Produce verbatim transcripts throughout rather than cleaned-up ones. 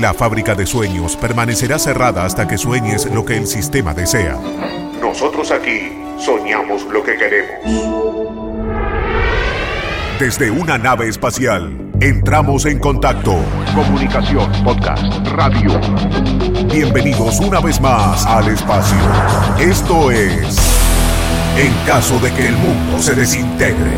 La fábrica de sueños permanecerá cerrada hasta que sueñes lo que el sistema desea. Nosotros aquí soñamos lo que queremos. Desde una nave espacial, entramos en contacto. Comunicación, podcast, radio. Bienvenidos una vez más al espacio. Esto es En caso de que el mundo se desintegre.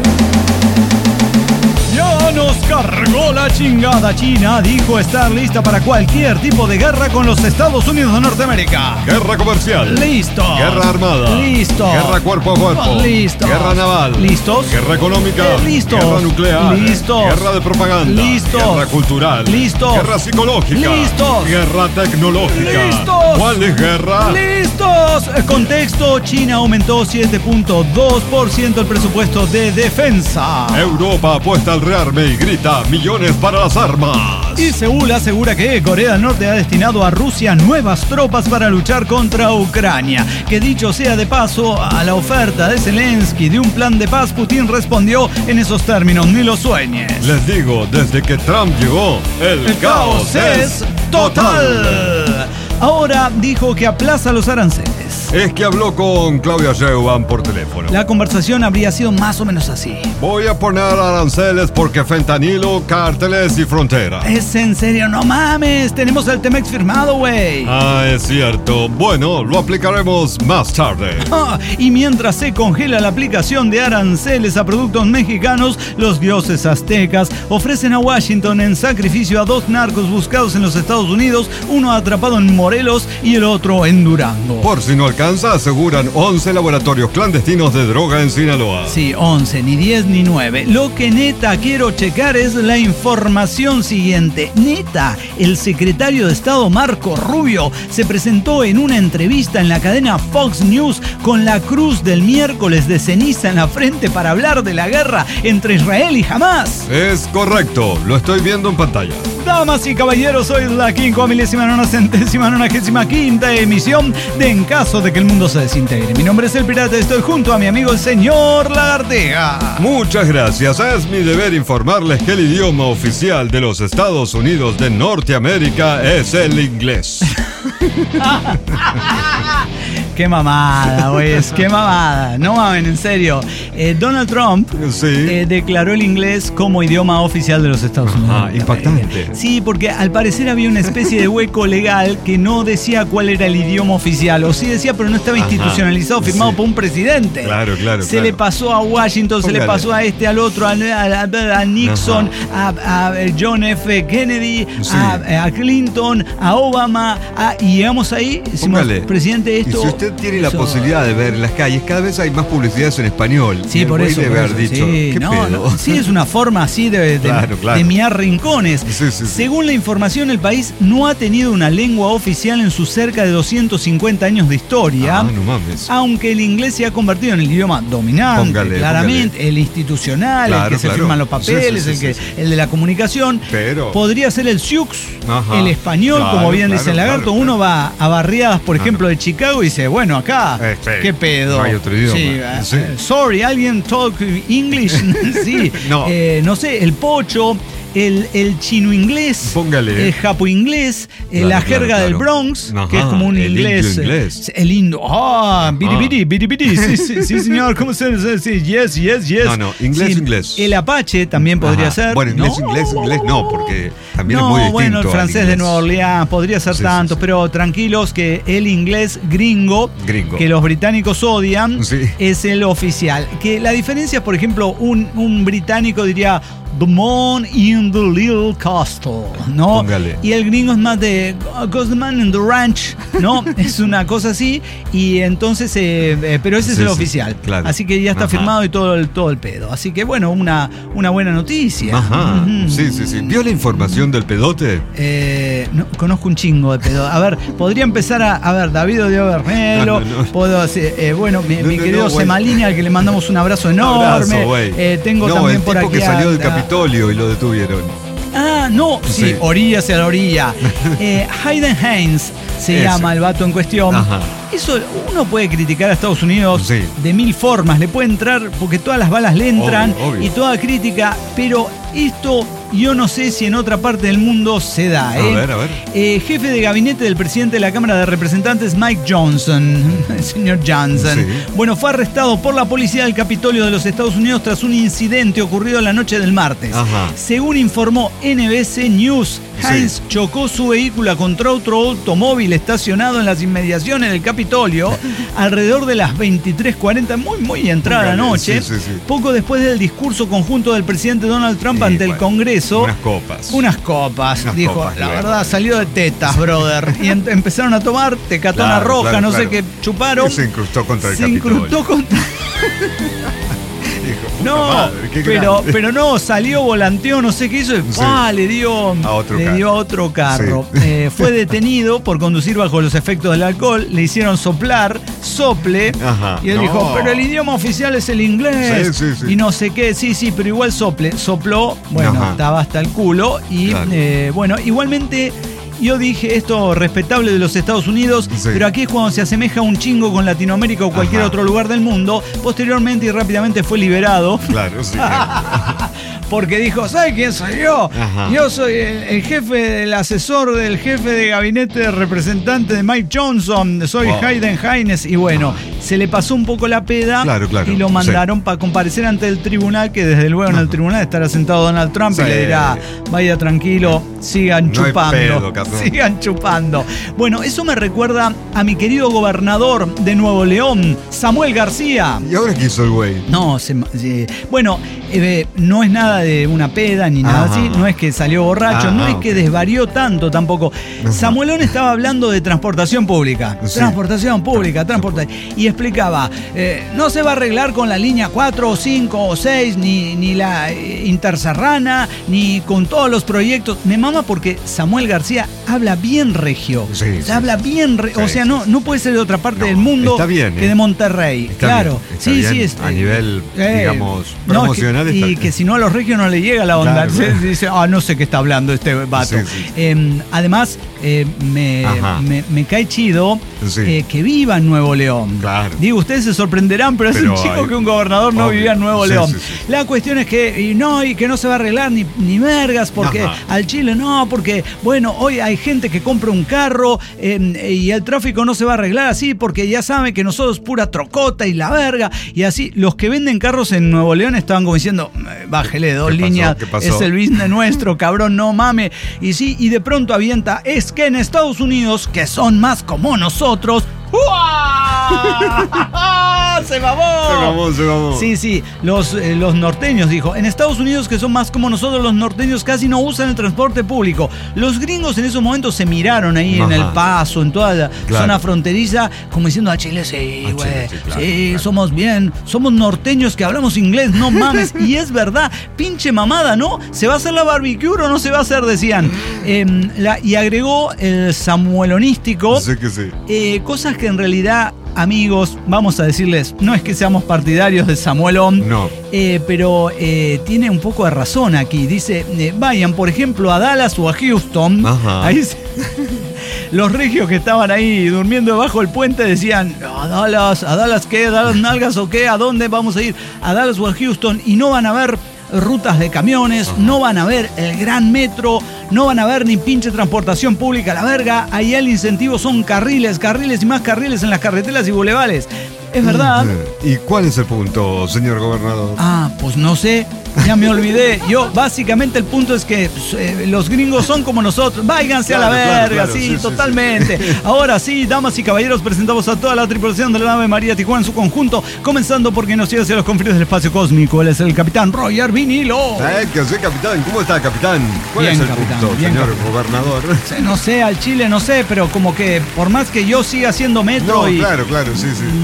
Ya nos cargó la chingada. China dijo estar lista para cualquier tipo de guerra con los Estados Unidos de Norteamérica. Guerra comercial. Listo. Guerra armada. Listo. Guerra cuerpo a cuerpo. Listo. Guerra naval. ¿Listos? Guerra económica. Eh, listos. Guerra nuclear. Listos. Guerra de propaganda. Listos. Guerra cultural. Listos. Guerra psicológica. Listos. Guerra tecnológica. Listos. ¿Cuál es guerra? ¡Listos! Contexto: China aumentó siete punto dos por ciento el presupuesto de defensa. Europa apuesta al rearme y grita millones para las armas. Y Seúl asegura que Corea del Norte ha destinado a Rusia nuevas tropas para luchar contra Ucrania. Que dicho sea de paso, a la oferta de Zelensky de un plan de paz, Putin respondió en esos términos: ni lo sueñes. Les digo, desde que Trump llegó, el, El caos es total. Ahora dijo que aplaza los aranceles. Es que habló con Claudia Sheinbaum por teléfono. La conversación habría sido más o menos así. Voy a poner aranceles porque fentanilo, cárteles y frontera. ¿Es en serio? No mames, tenemos el T-MEX firmado, güey. Ah, es cierto. Bueno, lo aplicaremos más tarde. Ah, y mientras se congela la aplicación de aranceles a productos mexicanos, los dioses aztecas ofrecen a Washington en sacrificio a dos narcos buscados en los Estados Unidos, uno atrapado en Morelos y el otro en Durango. Por si no alcanza, aseguran once laboratorios clandestinos de droga en Sinaloa. Sí, once, ni diez ni nueve. Lo que neta quiero checar es la información siguiente. Neta, el secretario de Estado Marco Rubio se presentó en una entrevista en la cadena Fox News con la cruz del miércoles de ceniza en la frente para hablar de la guerra entre Israel y Hamás. Es correcto, lo estoy viendo en pantalla. Damas y caballeros, hoy es la quincuamilésima nona centésima nonagésima quinta emisión de En caso de que el mundo se desintegre. Mi nombre es El Pirata y estoy junto a mi amigo el señor Lagarteja. Muchas gracias. Es mi deber informarles que el idioma oficial de los Estados Unidos de Norteamérica es el inglés. Qué mamada, güey, qué mamada. No mamen, en serio. Eh, Donald Trump Sí. eh, declaró el inglés como idioma oficial de los Estados Unidos. Ah, impactante. Sí, porque al parecer había una especie de hueco legal que no decía cuál era el idioma oficial. O sí decía, pero no estaba Ajá, institucionalizado, firmado sí. por un presidente. Claro, claro, Se claro. le pasó a Washington, se le Póngale. pasó a este, al otro, a, a- a Nixon, a, a John F. Kennedy, Sí. a, a Clinton, a Obama, a- y llegamos ahí, decimos, Póngale. presidente, esto... Y si usted tiene la eso- posibilidad de ver en las calles, cada vez hay más publicidades en español. Sí, Y el por güey eso. debe por haber eso, dicho, sí, ¿qué no, pedo? no, sí, es una forma así de, de, Claro, claro. de miar rincones. Sí, sí, sí. Según la información, el país no ha tenido una lengua oficial en sus cerca de doscientos cincuenta años de historia. Ah, no mames. Aunque el inglés se ha convertido en el idioma dominante, Póngale, claramente, póngale. el institucional, el Claro, que se claro. firman los papeles, Sí, sí, sí, el, que, sí, sí. el de la comunicación. Pero- Podría ser el Sioux, Ajá. el español, Claro, como bien claro, dice el lagarto. claro, Uno va a barriadas, por ejemplo, de Chicago y dice, bueno, acá, Este, ¿qué pedo? no hay otro idioma. Sí, eh, Sí. sorry, ¿alguien talk English? Sí. No. Eh, no sé, el pocho, el, el chino inglés, Póngale. el japo inglés, eh, Claro, la claro, jerga del claro. Bronx, Ajá, que es como un el inglés. indio eh, inglés. El indo. Ah, biribiri, biribiri. Sí, sí, sí, señor. ¿Cómo se dice? Sí, yes, yes, yes. No, no, inglés, Sí, inglés. El apache también podría Ajá. ser. Bueno, inglés, No. inglés, inglés no, porque también no, es muy distinto. bueno, el al francés de inglés. Nueva Orleans podría ser Sí, sí, tanto, sí. pero tranquilos que el inglés gringo, Gringo. que los británicos odian, Sí. es el oficial. Que la diferencia, por ejemplo, un, un británico diría The Man in the Little Castle, ¿no? Póngale. Y el gringo es más de Goes the Man in the Ranch, ¿no? Es una cosa así. Y entonces, eh, eh, pero ese es Sí, el sí, oficial. claro. Así que ya está Ajá. firmado y todo el, todo el pedo. Así que bueno, una, una buena noticia. Ajá. Ujú. Sí, sí, sí. ¿Vio la información del pedote? Eh, no, conozco un chingo de pedo. A ver, podría empezar a. A ver, David Odio Bernelo. No, no, no. Puedo hacer. eh, bueno, mi, No, mi no, querido no, güey. Semalini, al que le mandamos un abrazo enorme. Abrazo, güey. Eh, tengo no, también el por tipo aquí. que salió a- del a- Capitolio y lo detuvieron. Ah, Ah, no, sí, Sí. orilla hacia la orilla. eh, Hayden Haynes se Ese. llama el vato en cuestión. Ajá. Eso uno puede criticar a Estados Unidos Sí. de mil formas. Le puede entrar porque todas las balas le entran Obvio, obvio. y toda crítica, pero esto yo no sé si en otra parte del mundo se da. A ¿eh? ver, a ver. Eh, jefe de gabinete del presidente de la Cámara de Representantes, Mike Johnson, el señor Johnson. Sí. Bueno, fue arrestado por la policía del Capitolio de los Estados Unidos tras un incidente ocurrido la noche del martes. Ajá. Según informó N B C News, Sí. Haynes chocó su vehículo contra otro automóvil estacionado en las inmediaciones del Capitolio alrededor de las veintitrés cuarenta, muy, muy entrada la Póngale, noche. sí, sí, sí. Poco después del discurso conjunto del presidente Donald Trump Sí, ante el bueno, Congreso. Unas copas. Unas copas, Unas dijo, copas, la bueno. verdad salió de tetas, brother. Y em- empezaron a tomar tecatona Claro, roja, claro, no sé claro. qué chuparon. Y se incrustó contra el Se Capitolio. incrustó contra. Dijo, puta No, madre, qué pero, grande. pero no, salió, volanteó, no sé qué hizo y Sí. ¡pah! le dio A otro le carro. dio a otro carro. Sí. Eh, fue detenido por conducir bajo los efectos del alcohol, le hicieron soplar, sople, Ajá. y él No. dijo, pero el idioma oficial es el inglés, Sí, sí, sí. y no sé qué, sí, sí, pero igual sople, sopló, bueno, Ajá. estaba hasta el culo, y Claro. eh, bueno, igualmente. Yo dije esto respetable de los Estados Unidos, Sí. pero aquí es cuando se asemeja un chingo con Latinoamérica o cualquier Ajá. otro lugar del mundo. Posteriormente y rápidamente fue liberado. Claro, sí. Porque dijo, ¿sabe quién soy yo? Ajá. Yo soy el, el jefe, del asesor del jefe de gabinete de representante de Mike Johnson. Soy Wow. Hayden Haynes. Y bueno, se le pasó un poco la peda Claro, claro, y lo sí. mandaron para comparecer ante el tribunal, que desde luego en el tribunal estará sentado Donald Trump Sí. y le dirá, vaya tranquilo, sigan No hay chupando. pedo, cabrón. sigan chupando. Bueno, eso me recuerda a mi querido gobernador de Nuevo León, Samuel García. ¿Y ahora qué hizo el güey? No, se, se- bueno, eh, no es nada de una peda ni nada Ajá. así, no es que salió borracho, Ah, no ah, es ok. que desvarió tanto tampoco. Samuelón estaba hablando de transportación pública, Sí. transportación pública, transportación, y explicaba, eh, no se va a arreglar con la línea cuatro o cinco o seis, ni, ni la eh, Interserrana, ni con todos los proyectos. Me mama porque Samuel García habla bien regio, Sí, se sí, habla sí. bien, re- o Sí, sea, sí, no, sí. no puede ser de otra parte No, del mundo está bien, que ¿eh? de Monterrey, Está claro. bien, está sí, bien sí, es, a eh, nivel, eh, digamos, no, promocional. que- está y bien. que si no a los regios no le llega la onda. Claro, Se- claro. Dice, ah, no sé qué está hablando este vato. Sí, sí, sí. Eh, además, eh, me, Ajá. me, me cae chido Sí. eh, que viva en Nuevo León. Claro. Digo, ustedes se sorprenderán, pero, es Pero un chico hay- que un gobernador no obvio. vivía en Nuevo Sí, León. sí, sí. La cuestión es que, y no, y que no se va a arreglar ni, ni vergas, porque Ajá. al Chile no, porque, bueno, hoy hay gente que compra un carro eh, y el tráfico no se va a arreglar así, porque ya saben que nosotros pura trocota y la verga, y así, los que venden carros en Nuevo León estaban como diciendo, "Eh, bájele dos ¿Qué pasó? líneas, ¿Qué pasó? es el business nuestro, cabrón, no mame". Y sí, y de pronto avienta, es que en Estados Unidos, que son más como nosotros, ¡uah! ¡Se mamó! Se mamó, se mamó. Sí, sí, los, eh, los norteños, dijo. En Estados Unidos, que son más como nosotros, los norteños casi no usan el transporte público. Los gringos en esos momentos se miraron ahí en Ajá. El Paso, en toda la Claro. zona fronteriza, como diciendo a Chile, sí, A güey, Chile, sí, claro, sí, claro. somos bien, somos norteños que hablamos inglés, no mames. Y es verdad, pinche mamada, ¿no? ¿Se va a hacer la barbecue o no se va a hacer? Decían. Em, la- y agregó el samuelonístico. Sí que sí. Eh, cosas que en realidad, amigos, vamos a decirles, no es que seamos partidarios de Samuelón, No. eh, pero eh, tiene un poco de razón aquí. Dice, eh, vayan, por ejemplo, a Dallas o a Houston. Ajá. Ahí se- Los regios que estaban ahí durmiendo debajo del puente decían, ¿a Dallas? ¿A Dallas qué? ¿A Dallas nalgas o qué? ¿A dónde vamos a ir? ¿A Dallas o a Houston? Y no van a ver rutas de camiones, no van a ver el gran metro, no van a ver ni pinche transportación pública, la verga. Ahí el incentivo son carriles, carriles y más carriles en las carreteras y bulevares. Es verdad. ¿Y cuál es el punto, señor gobernador? Ah, pues no sé, ya me olvidé. Yo, básicamente el punto es que eh, los gringos son como nosotros. Váyanse a la Claro, claro, verga, claro, sí, sí, sí, totalmente. Ahora sí, damas y caballeros, presentamos a toda la tripulación de la nave María Tijuana en su conjunto, comenzando porque nos lleva hacia los confines del espacio cósmico. Él es el capitán Roger Vinilo. Eh, ¿Qué hace, capitán? ¿Cómo está, capitán? ¿Cuál Bien, es el capitán, punto, bien, señor capitán. gobernador? No sé, al Chile no sé, pero como que por más que yo siga haciendo metro No, y claro, claro, sí, sí. metro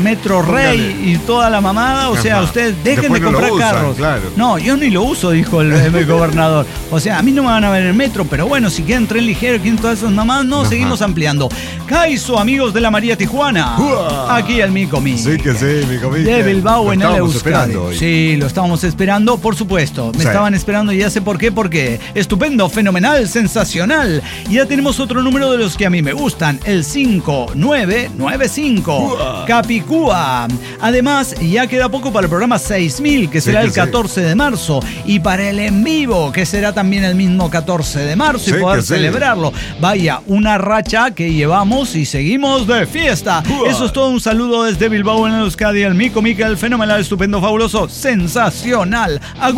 Rey y toda la mamada, o sea, Ajá. ustedes dejen Después de no lo comprar usan, carros. claro. No, yo ni lo uso, dijo el, el gobernador. O sea, a mí no me van a ver en el metro, pero bueno, si quieren tren ligero, quieren todas esas mamadas, no, Ajá. seguimos ampliando. Caizo, amigos de la María Tijuana. ¡Uah! Aquí el Mico Mico. Sí que sí, mi comida. De Bilbao en el Estábamos Euskadi. esperando hoy. Sí, lo estábamos esperando, por supuesto. Me Sí. estaban esperando y ya sé por qué, porque estupendo, fenomenal, sensacional. Y ya tenemos otro número de los que a mí me gustan, el cinco nueve nueve cinco. Uah. Capicúa. Además, ya queda poco para el programa seis mil, que Sí será que el sí. catorce de marzo. Y para el en vivo, que será también el mismo catorce de marzo y Sí poder que sí. celebrarlo. Vaya, una racha que llevamos y seguimos de fiesta. Uah. Eso es todo. Un saludo desde Bilbao en el Euskadi, el Mico Mica, el fenomenal, estupendo, fabuloso, sensacional.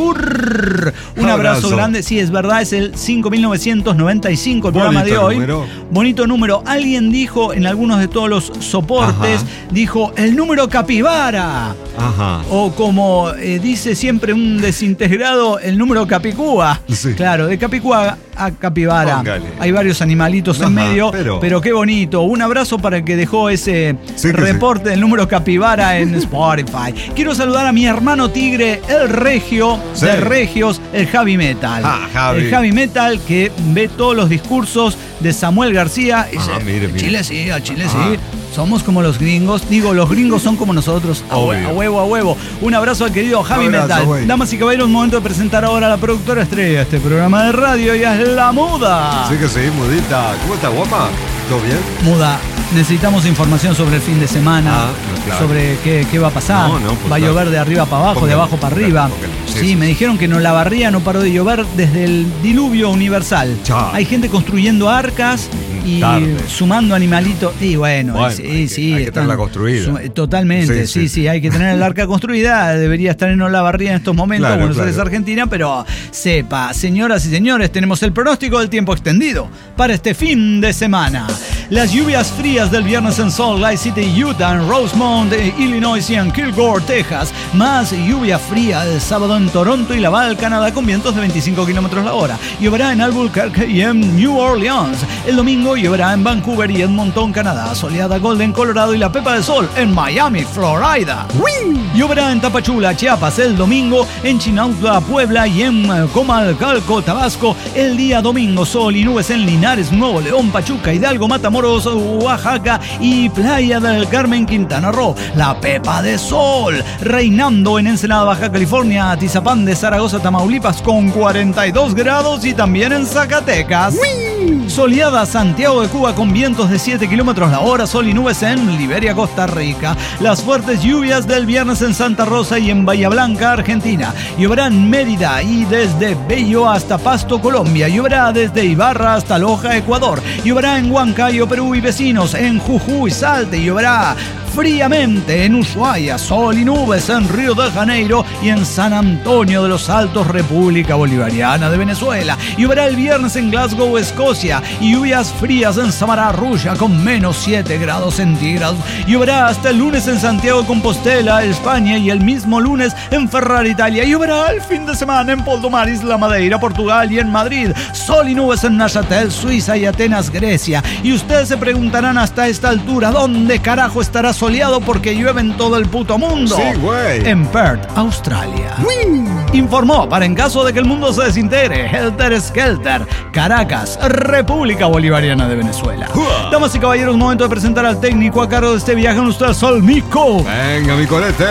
Agur. Un abrazo, Abrazo. grande. Sí, es verdad, es el cinco mil novecientos noventa y cinco el programa de Bonito hoy. número. Bonito número. Alguien dijo en algunos de todos los soportes, Ajá. dijo el número capibara. Ajá. O como eh, dice siempre un desintegrado, el número capicúa. Sí. Claro, de capicúa a capibara. Póngale. Hay varios animalitos Ajá, en medio, pero- pero... qué bonito. Un abrazo para el que dejó ese Sí que reporte del número capibara en Spotify. Quiero saludar a mi hermano tigre, el Regio, Sí. de Regios, el Javi Metal. Ah, Javi. El Javi Metal que ve todos los discursos de Samuel García. Y Ah, dice, mire, "A mire. Chile sí, a Chile Ajá. sí. Somos como los gringos. Digo, los gringos son como nosotros. A, hue- Obvio. a huevo, a huevo. Un abrazo al querido Javi Abrazo, Metal. güey. Damas y caballeros, momento de presentar ahora a la productora estrella de este programa de radio. Ella es La Muda. Sí que sí, mudita. ¿Cómo está, guapa? ¿Todo bien? Muda, necesitamos información sobre el fin de semana, Ah, claro. sobre qué, qué va a pasar. No, no, pues va a claro. llover de arriba para abajo, Póngale, de abajo para póngale, arriba. póngale. Sí, Sí, sí, me sí. dijeron que no la barría no paró de llover desde el diluvio universal. Chao. Hay gente construyendo arcas y Tarde. sumando animalitos. Y bueno, Bueno, sí, hay que- sí. hay que tenerla construida. su- Totalmente, sí, Sí, sí, sí. hay que tener el arca construida. Debería estar en Olavarría en estos momentos, Claro, Buenos claro. Aires, Argentina, pero sepa, señoras y señores, tenemos el pronóstico del tiempo extendido para este fin de semana. Las lluvias frías del viernes en Salt Lake City, Utah, en Rosemont, eh, Illinois y en Kilgore, Texas. Más lluvia fría el sábado en Toronto y Laval, Canadá, con vientos de veinticinco kilómetros la hora. Lloverá en Albuquerque y en New Orleans. El domingo lloverá en Vancouver y Edmonton, Canadá. Soleada Golden, Colorado y la Pepa de Sol en Miami, Florida. Lloverá en Tapachula, Chiapas, el domingo, en Chinautla, Puebla y en eh, Comalcalco, Tabasco. El día domingo, sol y nubes en Linares, Nuevo León, Pachuca, Hidalgo, Matamoros, Oaxaca y Playa del Carmen, Quintana Roo. La Pepa de Sol, reinando en Ensenada, Baja California, Atizapán de Zaragoza, Tamaulipas, con cuarenta y dos grados y también en Zacatecas. Soleada Santiago de Cuba con vientos de siete kilómetros la hora, sol y nubes en Liberia, Costa Rica. Las fuertes lluvias del viernes en Santa Rosa y en Bahía Blanca, Argentina. Lloverá en Mérida y desde Bello hasta Pasto, Colombia. Lloverá desde Ibarra hasta Loja, Ecuador. Lloverá en Huancayo, Perú y vecinos. En Jujuy, Salta. Y lloverá fríamente en Ushuaia, sol y nubes en Río de Janeiro y en San Antonio de los Altos, República Bolivariana de Venezuela. Lloverá el viernes en Glasgow, Escocia, y lluvias frías en Samará, Rusia, con menos siete grados centígrados. Lloverá hasta el lunes en Santiago de Compostela, España, y el mismo lunes en Ferrara, Italia. Lloverá el fin de semana en Poldomar, Isla Madeira, Portugal, y en Madrid. Sol y nubes en Neuchâtel, Suiza, y Atenas, Grecia. Y ustedes se preguntarán hasta esta altura, ¿dónde carajo estará soleado porque llueve en todo el puto mundo? Sí, güey. En Perth, Australia. Informó, para en caso de que el mundo se desintegre, Helter Skelter, Caracas, República Bolivariana de Venezuela. Uah. Damas y caballeros, momento de presentar al técnico a cargo de este viaje en ustedes, Sol Mico. Venga, mi colete.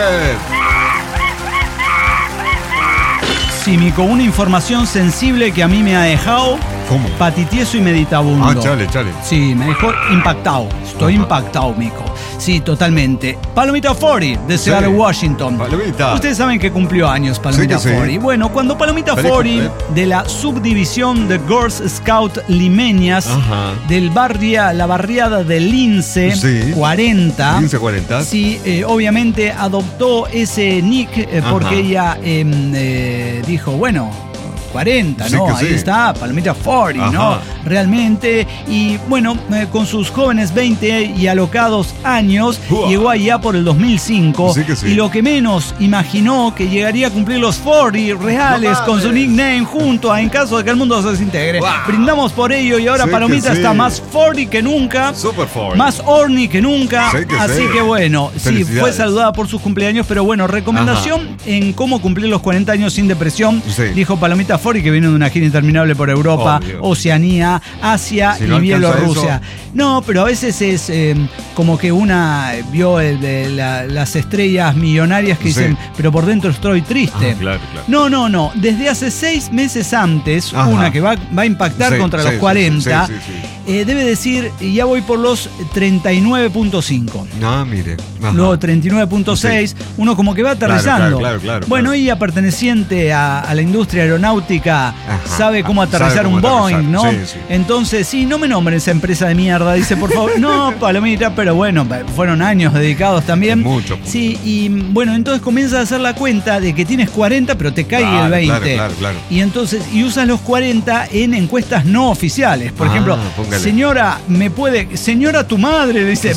Sí, Mico, una información sensible que a mí me ha dejado ¿Cómo? patitieso y meditabundo. Ah, chale, chale. Sí, me dejó impactado. Estoy Ajá. impactado, Mico. Sí, totalmente. Palomita Forty, de Seattle, Sí. Washington. Palomita. Ustedes saben que cumplió años Palomita Sí que sí. Forty. Bueno, cuando Palomita Feliz Forty, cumple. de la subdivisión de Girls Scout Limeñas, Ajá. del barria, la barriada de Lince Sí. cuarenta. quince cuarenta. Sí, eh, obviamente adoptó ese nick eh, porque Ajá. ella em, eh, dijo, bueno, cuarenta, Sí ¿no? que Ahí sí. está, Palomita cuarenta, ¿no? Ajá. Realmente. Y bueno, eh, con sus jóvenes veinte y alocados años, Uah. llegó allá por el dos mil cinco. Sí que sí. Y lo que menos imaginó que llegaría a cumplir los cuarenta reales No con su mames. nickname junto a En caso de que el mundo se desintegre. Wow. Brindamos por ello y ahora Sí que Palomita sí. está más cuarenta que nunca. Super Ford. Más horny que nunca. Sí que Así sí. que bueno, sí, Felicidades. fue saludada por sus cumpleaños, pero bueno, recomendación en cómo cumplir los cuarenta años sin depresión. Sí. Dijo Palomita Fori, que viene de una gira interminable por Europa, Obvio. Oceanía, Asia Si y no alcanza Bielorrusia. eso. No, pero a veces es eh, como que una vio el de la- las estrellas millonarias que Sí. dicen, pero por dentro estoy triste. Ah, claro, claro. No, no, no. Desde hace seis meses antes, Ajá. una que va, va a impactar Sí, contra sí, los sí, cuarenta, sí, sí, sí. eh, debe decir, ya voy por los treinta y nueve punto cinco. Ah, mire. Ajá. Luego treinta y nueve punto seis, Sí. uno como que va aterrizando. Claro, claro, claro, bueno, claro. ella perteneciente a, a la industria aeronáutica, Ajá. sabe cómo Sabe aterrizar cómo un aterrizar. Boeing, ¿no? Sí, sí. Entonces, sí, no me nombren esa empresa de mierda, dice, por favor. No, Palomita, pero bueno, fueron años dedicados también. Mucho. Sí, y bueno, entonces comienzas a hacer la cuenta de que tienes cuarenta, pero te cae Claro, el veinte. claro, claro, claro. Y entonces, y usas los cuarenta en encuestas no oficiales. Por Ah, ejemplo, póngale. señora, me puede, señora tu madre, dice.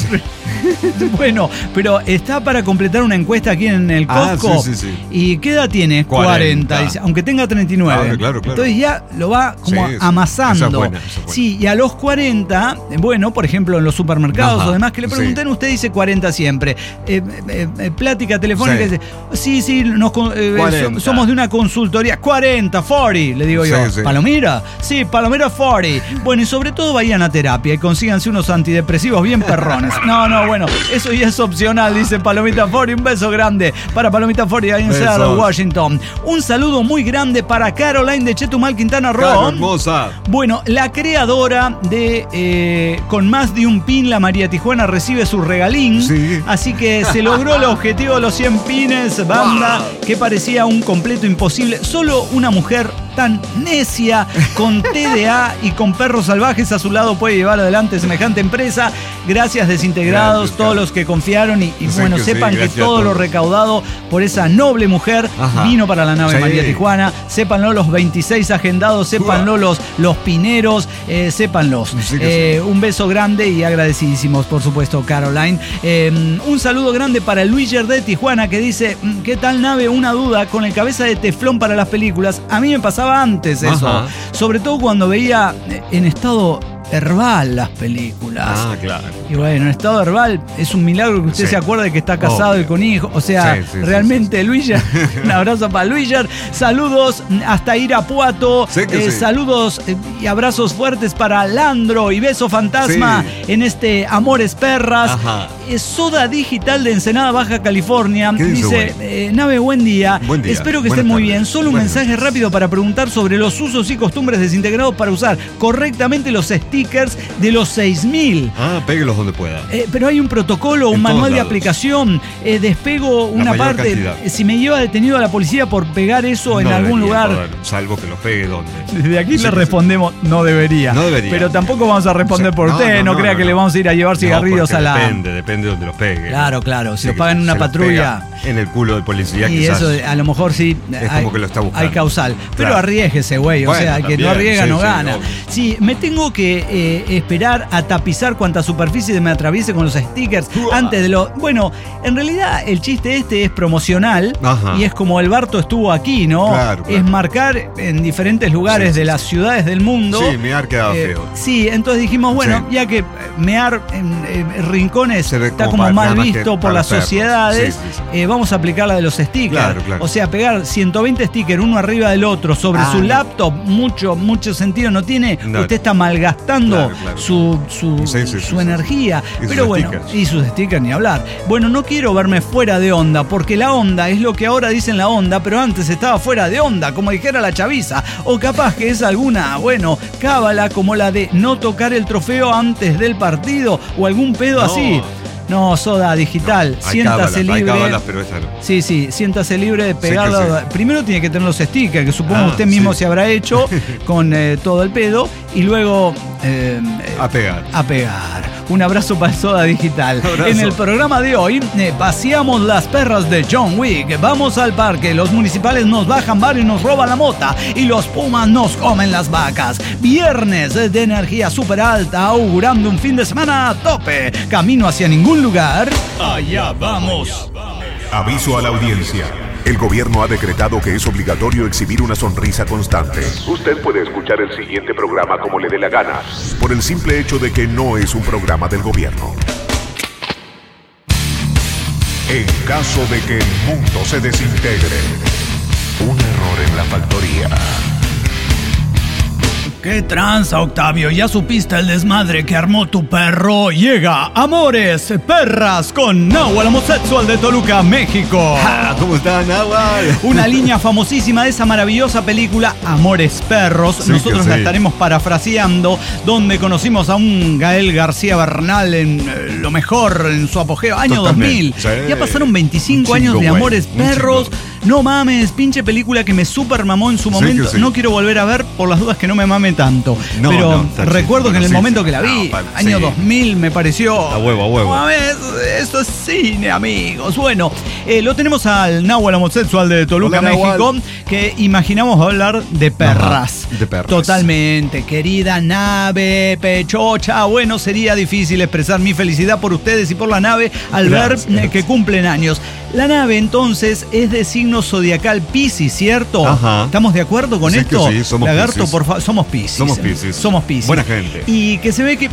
Bueno, pero está para completar una encuesta aquí en el Ah, Costco. sí, sí, sí. ¿Y qué edad tiene? cuarenta. cuarenta, dice, aunque tenga treinta y nueve. Claro, claro, claro. Entonces ya lo va como Sí, sí. amasando. Esa es buena, esa es buena. Sí, y a los cuarenta, bueno, por ejemplo, en los supermercados Ajá, o demás, que le pregunten, sí. usted dice cuarenta siempre. Eh, eh, eh, plática telefónica, Sí. dice, sí, sí, nos con- eh, cuarenta. so- somos de una consultoría. cuarenta, cuarenta, le digo Sí, yo. sí. ¿Palomira? Sí, Palomira cuarenta. Bueno, y sobre todo vayan a terapia y consíganse unos antidepresivos bien perrones. No, no, bueno, eso ya es opcional, dice Palomita cuarenta. Un beso grande para Palomita cuarenta ahí en Besos. Seattle, Washington. Un saludo muy grande para Caroline de Chetumal, Quintana Caro, Roo. hermosa. Bueno, la creadora de eh, Con más de un pin, la María Tijuana recibe su regalín. Sí. Así que se logró el objetivo de los cien pines, banda, que parecía un completo imposible. Solo una mujer tan necia, con T D A y con perros salvajes a su lado puede llevar adelante semejante empresa. Gracias, desintegrados, Gracias, todos Caro. los que confiaron. Y, y Sí bueno, que sí, sepan que gracias a todo lo todos. recaudado por esa noble mujer Ajá. vino para la nave Sí. María Tijuana. Sépanlo los veintiséis agendados, sépanlo Uah. los, los pineros, eh, sépanlos. Sí que Eh, un beso grande y agradecidísimos, por supuesto, Caroline. Eh, un saludo grande para Luiger de Tijuana, que dice, "Mm, ¿qué tal, nave? Una duda, con el cabeza de teflón para las películas. A mí me pasaba antes eso, Ajá. sobre todo cuando veía eh, en estado herbal las películas. Ah, claro. Y bueno, en estado herbal es un milagro que usted Sí. se acuerde que está casado Obvio. y con hijos. O sea, Sí, sí, sí, realmente, Luiger, un abrazo para Luiger. Saludos hasta Irapuato. Sí que Eh, sí. Saludos eh, y abrazos fuertes para Landro y beso fantasma Sí. en este Amores Perras. Ajá. Eh, Soda Digital de Ensenada, Baja California. ¿Qué dice, Dice, güey? eh, nave, buen día. Buen día. Espero que Buenas estén muy tardes. bien. Solo un Buenas mensaje noches. rápido para preguntar sobre los usos y costumbres desintegrados para usar correctamente los stickers de los seis mil. Ah, péguelos donde pueda. Eh, pero hay un protocolo, un En manual todos de lados. aplicación. Eh, despego una mayor parte. cantidad. Eh, Si me lleva detenido a la policía por pegar eso en No algún debería lugar. poder, salvo que los pegue donde. Desde aquí Sí le que respondemos, no debería. No debería. Pero tampoco vamos a responder Sí. por No, usted. No, no, no, crea no, que no. le vamos a ir a llevar cigarrillos No, a la. Depende, depende de donde los pegue. Claro, claro. Si Sí lo que pagan en se una los patrulla. pega En el culo del policía, Y quizás. eso a lo mejor sí. Es hay, como que lo está buscando. hay causal. Pero Claro. arriesguese, güey. O Bueno, sea, que también, no arriesga, sí, no sí, gana. obvio. Sí, me tengo que eh, esperar a tapizar cuanta superficie me atraviese con los stickers Uah. antes de lo. Bueno, en realidad el chiste este es promocional. Ajá. Y es como el Barto estuvo aquí, ¿no? Claro, claro. Es marcar en diferentes lugares Sí, sí, de sí. las ciudades del mundo. Sí, mirar quedaba Eh, feo. Sí, entonces dijimos, bueno, Sí. ya que mear en, en rincones Se ve está como como para- mal nada más que visto por para las los perros. sociedades, Sí, sí, eh, vamos a aplicar la de los stickers. Claro, claro. O sea, pegar ciento veinte stickers uno arriba del otro sobre Ah, su no. laptop, mucho, mucho sentido no tiene. No. Usted está malgastando Claro, claro. su, su, Sí, sí, sí, su sí. energía. Y sus Pero bueno, stickers. y sus stickers ni hablar. Bueno, no quiero verme fuera de onda, porque la onda es lo que ahora dicen la onda, pero antes estaba fuera de onda, como dijera la chaviza. O capaz que es alguna, bueno, cábala como la de no tocar el trofeo antes del partido o algún pedo No. así. No, Soda Digital, Hay siéntase cábalas, hay libre. cábalas, pero esa no. Sí, sí, siéntase libre de Sí, pegarlo. que sí. Primero tiene que tener los stickers, que supongo Ah, usted mismo sí. se habrá hecho con eh, todo el pedo, y luego eh, A pegar. a pegar. Un abrazo para el Soda Digital. Abrazo. En el programa de hoy, eh, paseamos las perras de John Wick. Vamos al parque, los municipales nos bajan bar y nos roban la mota. Y los pumas nos comen las vacas. Viernes de energía súper alta, augurando un fin de semana a tope. Camino hacia ningún lugar. Allá vamos. Aviso a la audiencia. El gobierno ha decretado que es obligatorio exhibir una sonrisa constante. Usted puede escuchar el siguiente programa como le dé la gana, por el simple hecho de que no es un programa del gobierno. En caso de que el mundo se desintegre, un error en la factoría. ¿Qué tranza, Octavio? ¿Ya supiste el desmadre que armó tu perro? Llega Amores Perras con Nahual Homosexual de Toluca, México. Ah, ¿cómo está, Nahual? Una línea famosísima de esa maravillosa película Amores Perros. Sí, Nosotros sí. la estaremos parafraseando, donde conocimos a un Gael García Bernal en eh, lo mejor, en su apogeo, año Totalmente. dos mil. Sí. Ya pasaron veinticinco Un años chingo, de güey. Amores Un Perros. chingo. No mames, pinche película que me super mamó en su Sí momento. que sí. No quiero volver a ver por las dudas que no me mame tanto. No, Pero no, está recuerdo chido. que en el Sí, momento sí. que la vi, No, pa- año sí. dos mil, me pareció... A huevo, a huevo. No mames, esto es cine, amigos. Bueno, eh, lo tenemos al Nahual Homosexual de Toluca, Hola, México, Nahual. que imaginamos hablar de perras. Ajá, de perras. Totalmente. Querida nave, pechocha. Bueno, sería difícil expresar mi felicidad por ustedes y por la nave al Gracias. ver eh, que cumplen años. La nave, entonces, es de signo zodiacal Piscis, ¿cierto? Ajá. ¿Estamos de acuerdo con Sí que esto? sí, somos Lagarto, Piscis. por favor. Somos Piscis. Somos Piscis. Somos Piscis. Buena gente. Y que se ve que...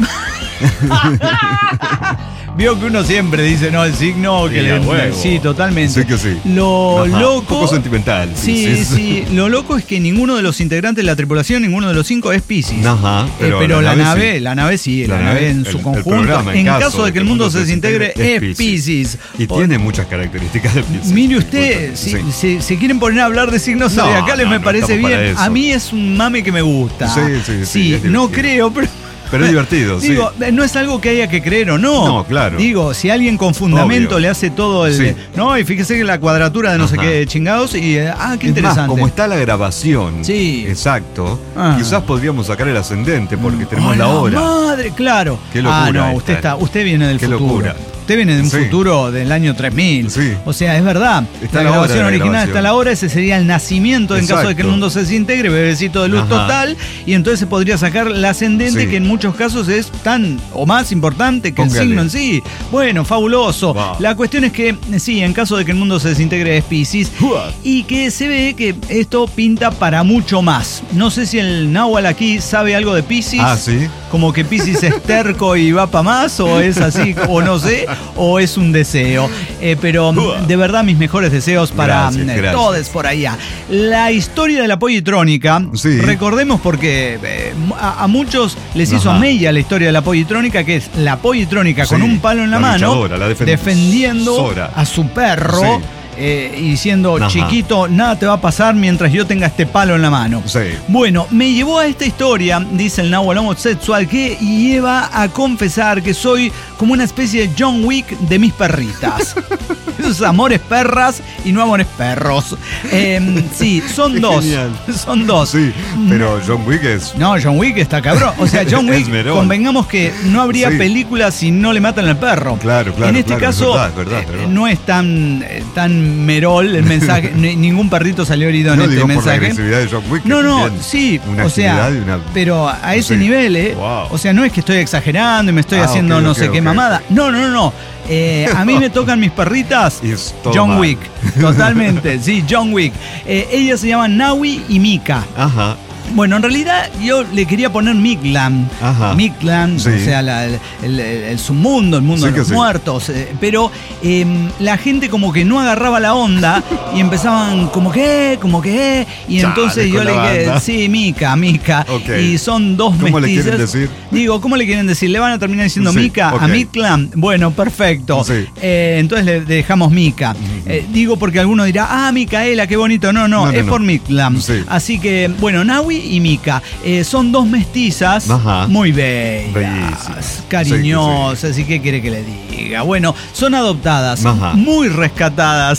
Vio que uno siempre dice, no, el signo que Sí, le... a huevo. Sí, totalmente. Sí que sí. Lo Ajá, loco... un poco sentimental, Sí, Piscis. sí. Lo loco es que ninguno de los integrantes de la tripulación, ninguno de los cinco es Piscis. Ajá, Eh, pero pero la la, nave nave, sí. la nave sí, la, La nave nave, en el- su el conjunto. programa, en caso de que el mundo se desintegre, es Piscis. Y O- tiene muchas características de Piscis. Mire usted, si, Sí. si- si quieren poner a hablar de signos No, zodiacales no, me no parece estamos para bien. eso. A mí es un mame que me gusta. Sí, sí, sí, es no divertido. creo, pero... Pero es divertido, sí. Digo, no es algo que haya que creer o no. No, claro. Digo, si alguien con fundamento Obvio. le hace todo el... Sí. No, y fíjese que la cuadratura de no sé Ajá. qué chingados y... eh, ah, qué Es interesante. más, como está la grabación, Sí. exacto, Ah. quizás podríamos sacar el ascendente porque tenemos ¡Oh, la hora. Madre, claro. Qué locura Ah, no, esta. usted está, usted viene del Qué futuro. locura. Usted viene de un Sí. futuro del año tres mil. Sí. O sea, es verdad. Está la la hora grabación de la original grabación. está a la hora. Ese sería el nacimiento en caso de que el Exacto. mundo se desintegre, bebecito de luz Ajá. total. Y entonces se podría sacar el ascendente, Sí. que en muchos casos es tan o más importante que Póngale. el signo en sí. Bueno, fabuloso. Wow. La cuestión es que, sí, en caso de que el mundo se desintegre es Piscis. Uah. Y que se ve que esto pinta para mucho más. No sé si el Nahual aquí sabe algo de Piscis. Ah, sí. Como que Piscis es terco y va para más, o es así, o no sé, o es un deseo. Eh, pero de verdad, mis mejores deseos para Gracias, eh, gracias. todos por allá. La historia de la pollitrónica, Sí. recordemos porque eh, a, a muchos les hizo Ajá. mella la historia de la pollitrónica, que es la pollitrónica con Sí, un palo en la, la mano, luchadora, la defen- defendiendo Sora. a su perro. Sí. eh, y diciendo, Ajá. chiquito, nada te va a pasar mientras yo tenga este palo en la mano. Sí. Bueno, me llevó a esta historia, dice el Nahual Homosexual, que lleva a confesar que soy como una especie de John Wick de mis perritas. Esos amores perras y no amores perros. Eh, sí, son Qué dos. genial. Son dos. Sí, pero John Wick es... No, John Wick está cabrón. O sea, John Es Wick, Merol. convengamos que no habría Sí. película si no le matan al perro. Claro, claro, En este claro, es caso, verdad, es verdad, es eh, verdad. no es tan, eh, tan merol el mensaje. Ni- ningún perrito salió herido en No este digo por la mensaje. agresividad de John Wick. que No, no, también sí, una o sea, actividad y una- pero a ese Sí. nivel, ¿eh? Wow. O sea, no es que estoy exagerando y me estoy Ah, haciendo ok, no ok, sé qué ok. mamada. No, no, no. Eh, a mí me tocan mis perritas. Y es todo John mal. Wick, totalmente, sí, John Wick. Eh, ellas se llaman Naui y Mika. Ajá. Bueno, en realidad yo le quería poner Mictlan. Ajá. Mictlan, Sí. o sea, la- el, el- el submundo, el mundo Sí de que los sí. muertos. eh, pero eh, la gente como que no agarraba la onda y empezaban como que, como que. Y Chale, entonces yo con le la dije, banda. sí, Mica, Mica. Ok. Y son dos ¿Cómo le mestizas. quieren decir? Digo, ¿cómo le quieren decir? ¿Le van a terminar diciendo Sí, Mica ok. a Mictlan? Bueno, perfecto. Sí. Eh, entonces le dejamos Mica. Eh, digo porque alguno dirá, ah, Micaela, qué bonito. No, no, No, no, es no. por Mictlan. Sí. Así que, bueno, Naui y Mika eh, son dos mestizas Ajá. muy bellas, Bellísimas. cariñosas, y qué quiere que le diga. Bueno, son adoptadas, Ajá. muy rescatadas.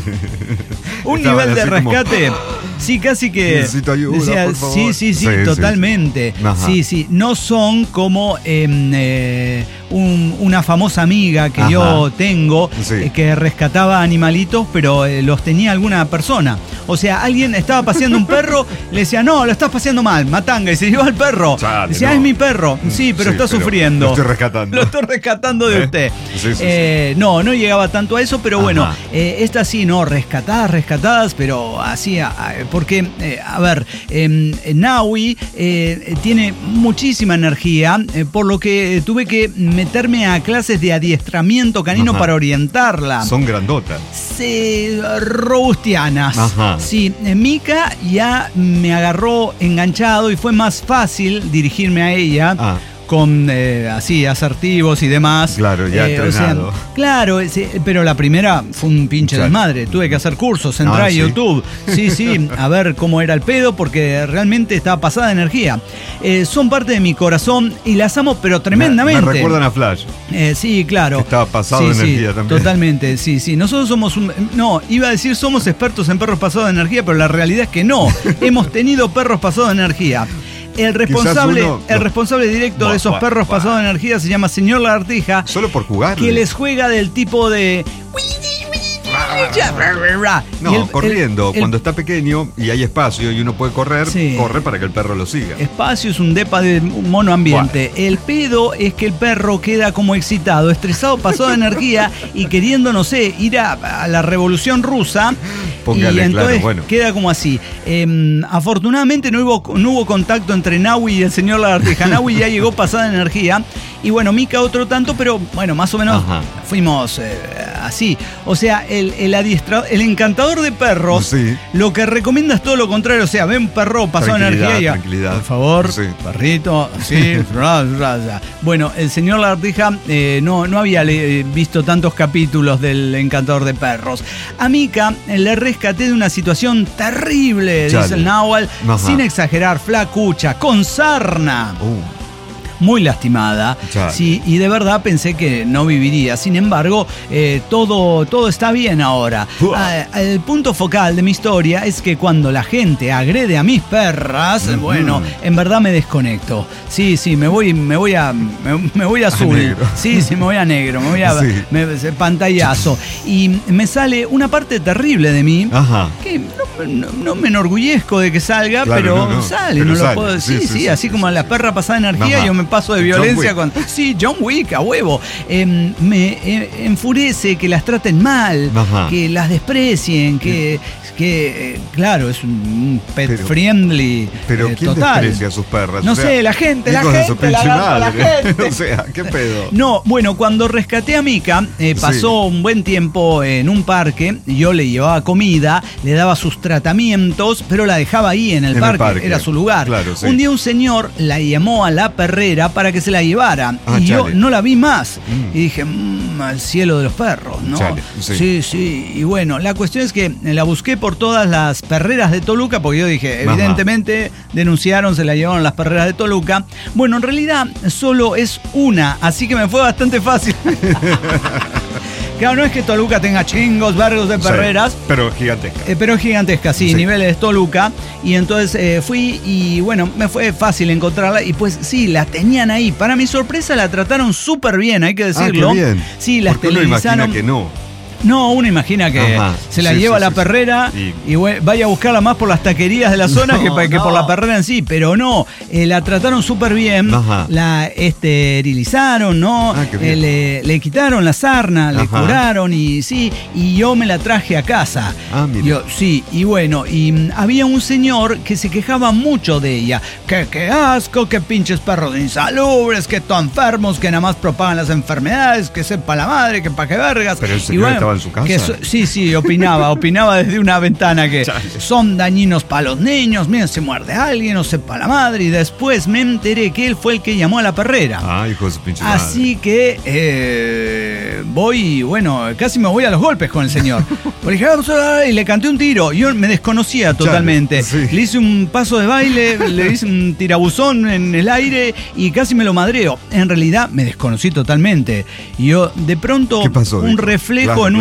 Un Estaban nivel de así como, rescate, sí, casi que necesito ayuda, decía, por favor. sí, sí, sí, Sí, sí, totalmente. sí. Ajá. Sí, sí, no son como em, eh, un, una famosa amiga que Ajá. yo tengo sí. eh, que rescataba animalitos, pero eh, los tenía alguna persona. O sea, alguien estaba paseando un perro, le decía, no, lo estás paseando mal, matanga, y se llevó al perro. Chale, decía, no. es mi perro. Sí, pero sí, está pero sufriendo. Lo estoy rescatando. Lo estoy rescatando de ¿Eh? usted. Sí, sí, eh, sí. No, no llegaba tanto a eso, pero Ajá. bueno, eh, estas sí, no, rescatadas, rescatadas, pero así, a, a, porque, eh, a ver, eh, Naui eh, tiene muchísima energía, eh, por lo que tuve que meterme a clases de adiestramiento canino Ajá. para orientarla. Son grandotas. Sí, robustianas. Ajá. Sí, Mika ya me agarró enganchado y fue más fácil dirigirme a ella. Ah. Con eh, así asertivos y demás. Claro, ya eh, entrenado. O sea, claro, sí, pero la primera fue un pinche claro. desmadre. Tuve que hacer cursos, entrar ah, a ¿sí? YouTube. Sí, sí, a ver cómo era el pedo, porque realmente estaba pasada de energía. Eh, son parte de mi corazón y las amo, pero tremendamente. Me, me recuerdan a Flash. Eh, sí, claro. Que estaba pasado sí, de energía sí, también. Totalmente, sí, sí. Nosotros somos un. No, iba a decir somos expertos en perros pasados de energía, pero la realidad es que no. Hemos tenido perros pasados de energía. El responsable, uno, el responsable directo bah, de esos bah, perros bah. pasados de energía se llama señor Lagartija. Solo por jugar. Que les juega del tipo de. No, el, corriendo. El, el, Cuando está pequeño y hay espacio y uno puede correr, sí. corre para que el perro lo siga. Espacio es un depa de mono ambiente. Bueno. El pedo es que el perro queda como excitado, estresado, pasado de energía y queriendo, no sé, ir a, a la revolución rusa. Póngale, y entonces claro, bueno. queda como así. Eh, afortunadamente no hubo, no hubo contacto entre Naui y el señor Lagartija. Naui ya llegó pasada de energía. Y bueno, Mika otro tanto, pero bueno, más o menos Ajá. fuimos eh, así. O sea, el, el adiestrador, el encantador de perros, sí. lo que recomienda es todo lo contrario. O sea, ve un perro pasado de energía y tranquilidad. Por favor, sí. perrito, sí. Bueno, el señor Lagartija eh, no, no había le, visto tantos capítulos del encantador de perros. A Mika le rescaté de una situación terrible, Chale. dice el Nahual, Ajá. sin exagerar, flacucha, con sarna. Uh. Muy lastimada, sí, y de verdad pensé que no viviría. Sin embargo, eh, todo, todo está bien ahora. Ah, el punto focal de mi historia es que cuando la gente agrede a mis perras, uh-huh. bueno, en verdad me desconecto. Sí, sí, me voy, me voy a, me, me voy a azul. A sí, sí, me voy a negro, me voy a sí. me, pantallazo. Y me sale una parte terrible de mí Ajá. que no, no, no me enorgullezco de que salga, claro, pero no, no. sale, pero no sale. lo puedo decir. Sí, sí, sí, sí, así sí, como sí. la perra pasada energía, Ajá. yo me paso de violencia con. Sí, John Wick, a huevo. Eh, me eh, enfurece que las traten mal, Ajá. que las desprecien, que, que eh, claro, es un pet pero, friendly. Pero eh, ¿quién total. desprecia a sus perras? No o sea, sé, la gente, la gente, la, la, la gente. O sea, ¿qué pedo? No, bueno, cuando rescaté a Mika, eh, pasó sí. un buen tiempo en un parque, yo le llevaba comida, le daba sus tratamientos, pero la dejaba ahí en el, en parque, el parque, era su lugar. Claro, sí. Un día un señor la llamó a la perrera para que se la llevara ah, y chale. yo no la vi más. Mm. Y dije, mmm, al cielo de los perros, ¿no? Chale, sí. sí, sí. Y bueno, la cuestión es que la busqué por todas las perreras de Toluca, porque yo dije, Ajá. evidentemente denunciaron, se la llevaron las perreras de Toluca. Bueno, en realidad solo es una, así que me fue bastante fácil. Claro, no es que Toluca tenga chingos, barrios de perreras. Sí, pero gigantesca. Eh, pero gigantesca, sí, sí, niveles Toluca. Y entonces eh, fui y bueno, me fue fácil encontrarla. Y pues sí, la tenían ahí. Para mi sorpresa la trataron súper bien, hay que decirlo. Ah, qué bien. Sí, la Porque uno imagina que no. No, uno imagina que Ajá, se la sí, lleva sí, a la sí, perrera sí. y, y vaya a buscarla más por las taquerías de la zona no, que, que no. por la perrera en sí, pero no, eh, la trataron súper bien, Ajá. la esterilizaron, ¿no? Ah, eh, le, le quitaron la sarna, Ajá. le curaron y sí, y yo me la traje a casa. Ah, mira. Yo, sí, y bueno, y um, había un señor que se quejaba mucho de ella, que qué asco, que pinches perros insalubres, que todos enfermos, que nada más propagan las enfermedades, que sepa la madre, que pa' qué vergas. Pero el señor bueno, estaba en su casa. Que so, sí, sí, opinaba, opinaba desde una ventana que son dañinos para los niños, miren, se muerde a alguien o sepa la madre, y después me enteré que él fue el que llamó a la perrera. Ah, hijo de su pinche madre. Así que eh, voy, bueno, casi me voy a los golpes con el señor. Porque y le canté un tiro, yo me desconocía totalmente. Sí. Le hice un paso de baile, le hice un tirabuzón en el aire y casi me lo madreo. En realidad me desconocí totalmente. Y yo, de pronto, pasó, un dijo? reflejo Claro, en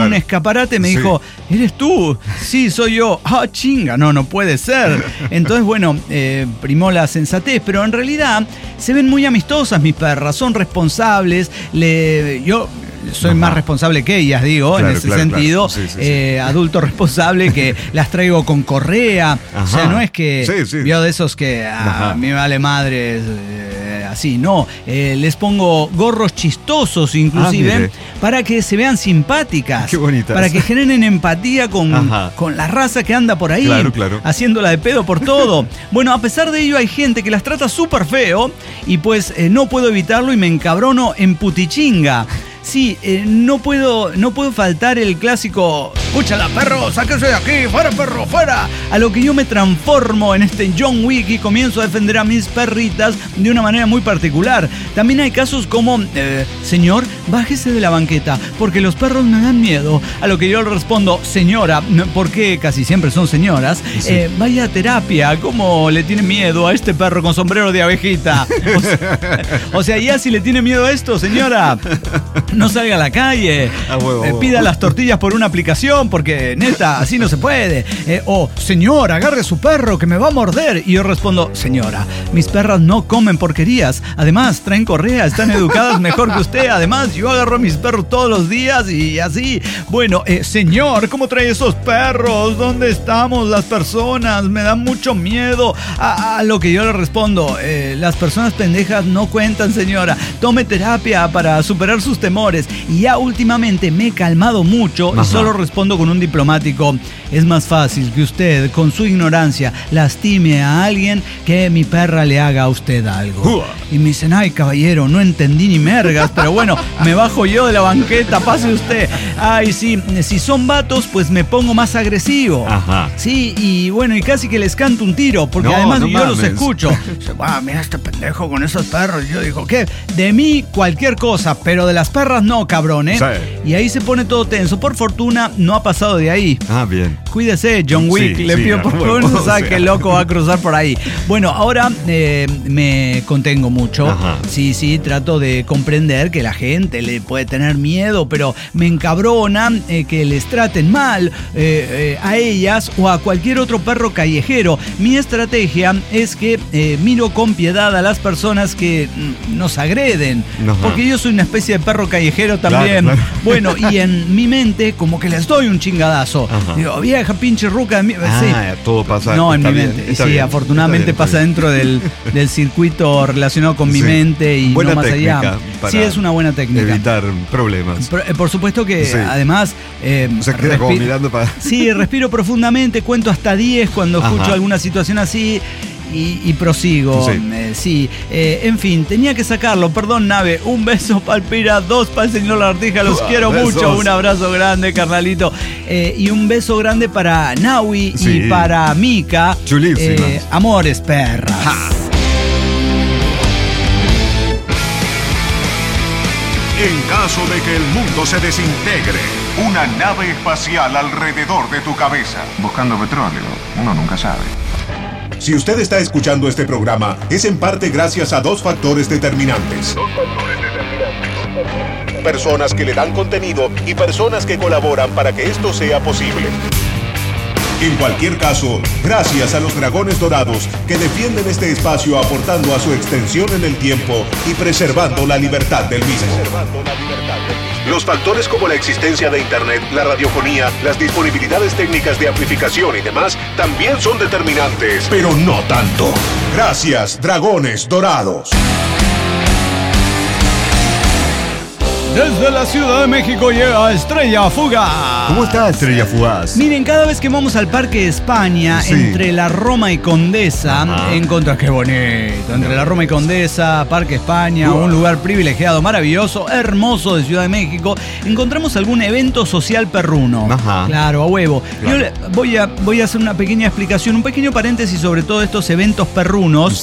un claro. escaparate, me Sí. dijo, ¿eres tú? Sí, soy yo. Ah, chinga, no, no puede ser. Entonces, bueno, eh, primó la sensatez, pero en realidad se ven muy amistosas mis perras, son responsables, le, yo... soy Ajá. más responsable que ellas, digo, Claro, en ese claro, sentido, claro. Sí, sí, eh, adulto responsable que las traigo con correa. Ajá. O sea, no es que Sí, sí. vio de esos que Ajá. a mí me vale madre, eh, así, no. Eh, les pongo gorros chistosos inclusive Ah, mire. para que se vean simpáticas. Qué bonitas. Para que generen empatía con, Ajá. con la raza que anda por ahí. Claro, claro. Haciéndola de pedo por todo. Bueno, a pesar de ello hay gente que las trata súper feo y pues eh, no puedo evitarlo y me encabrono en putichinga. Sí, eh, no puedo no puedo faltar el clásico "Escúchala, perro, sáquese de aquí, fuera, perro, fuera". A lo que yo me transformo en este John Wick y comienzo a defender a mis perritas de una manera muy particular. También hay casos como, eh, señor, bájese de la banqueta, porque los perros me dan miedo. A lo que yo le respondo, señora, porque casi siempre son señoras, Sí. eh, vaya a terapia, ¿cómo le tiene miedo a este perro con sombrero de abejita? O sea, o sea, ya si le tiene miedo a esto, señora, no salga a la calle, A huevo, a eh, huevo. pida las tortillas por una aplicación, porque neta, así no se puede. Eh, o, señor, agarre a su perro que me va a morder. Y yo respondo, señora, mis perras no comen porquerías. Además, traen correa, están educadas mejor que usted. Además, yo agarro a mis perros todos los días y así. Bueno, eh, señor, ¿cómo trae esos perros? ¿Dónde estamos las personas? Me da mucho miedo. A, a lo que yo le respondo, eh, las personas pendejas no cuentan, señora. Tome terapia para superar sus temores. Y ya últimamente me he calmado mucho. Ajá. Y solo respondo con un diplomático. Es más fácil que usted, con su ignorancia, lastime a alguien que mi perra le haga a usted algo. Ua. Y me dicen, ay, caballero, no entendí ni mergas, pero bueno, me bajo yo de la banqueta, pase usted. Ay, sí, si son vatos, pues me pongo más agresivo. Ajá. Sí, y bueno, y casi que les canto un tiro, porque No, además no yo los mames. escucho. Dice, "Ah, mira este pendejo con esos perros". Yo digo, ¿qué? De mí cualquier cosa, pero de las perras no, cabrón, ¿eh? Sí. Y ahí se pone todo tenso. Por fortuna, no ha pasado de ahí. Ah, bien. Cuídese, John Wick, Sí, le sí, pido a por huevo, favor, no o sabe sea. qué loco va a cruzar por ahí. Bueno, ahora eh, me contengo mucho. Ajá. Sí, sí, trato de comprender que la gente le puede tener miedo, pero me encabrona eh, que les traten mal eh, eh, a ellas o a cualquier otro perro callejero. Mi estrategia es que eh, miro con piedad a las personas que mm, nos agreden, Ajá. porque yo soy una especie de perro callejero también. Claro, claro. Bueno, y en mi mente como que les doy un chingadazo. Ajá. Digo, vieja pinche ruca de mí. Sí. Ah, todo pasa. No, en está mi bien, mente. está Sí, bien, afortunadamente está bien, pasa está bien. dentro del, del circuito relacionado con mi Sí. mente y Buena no más técnica allá. para Sí, es una buena técnica. Evitar problemas. Por, eh, por supuesto que Sí. además... eh, Se queda como respi- mirando para. Sí, respiro profundamente, cuento hasta diez cuando Ajá. escucho alguna situación así y, y prosigo. Sí. Eh, sí. Eh, en fin, tenía que sacarlo. Perdón, Nave. Un beso para el Pira, dos para el señor Lagartija. Los Uah, quiero besos. mucho. Un abrazo grande, carnalito. Eh, y un beso grande para Naui Sí. y para Mika. Chulísimas. Eh, amores, perras. En caso de que el mundo se desintegre, una nave espacial alrededor de tu cabeza. Buscando petróleo, uno nunca sabe. Si usted está escuchando este programa, es en parte gracias a dos factores determinantes. Personas que le dan contenido y personas que colaboran para que esto sea posible. En cualquier caso, gracias a los Dragones Dorados que defienden este espacio aportando a su extensión en el tiempo y preservando la libertad del mismo. Los factores como la existencia de Internet, la radiofonía, las disponibilidades técnicas de amplificación y demás también son determinantes, pero no tanto. Gracias, Dragones Dorados. Desde la Ciudad de México llega Estrella Fugaz. ¿Cómo está Estrella Fugaz? Miren, cada vez que vamos al Parque España, Sí. entre la Roma y Condesa, Ajá. encontrás qué bonito. Entre la Roma y Condesa, Parque España, Uah. un lugar privilegiado, maravilloso, hermoso de Ciudad de México, encontramos algún evento social perruno. Ajá. Claro, a huevo. Claro. Yo le- voy a, voy a hacer una pequeña explicación, un pequeño paréntesis sobre todos estos eventos perrunos. Sí.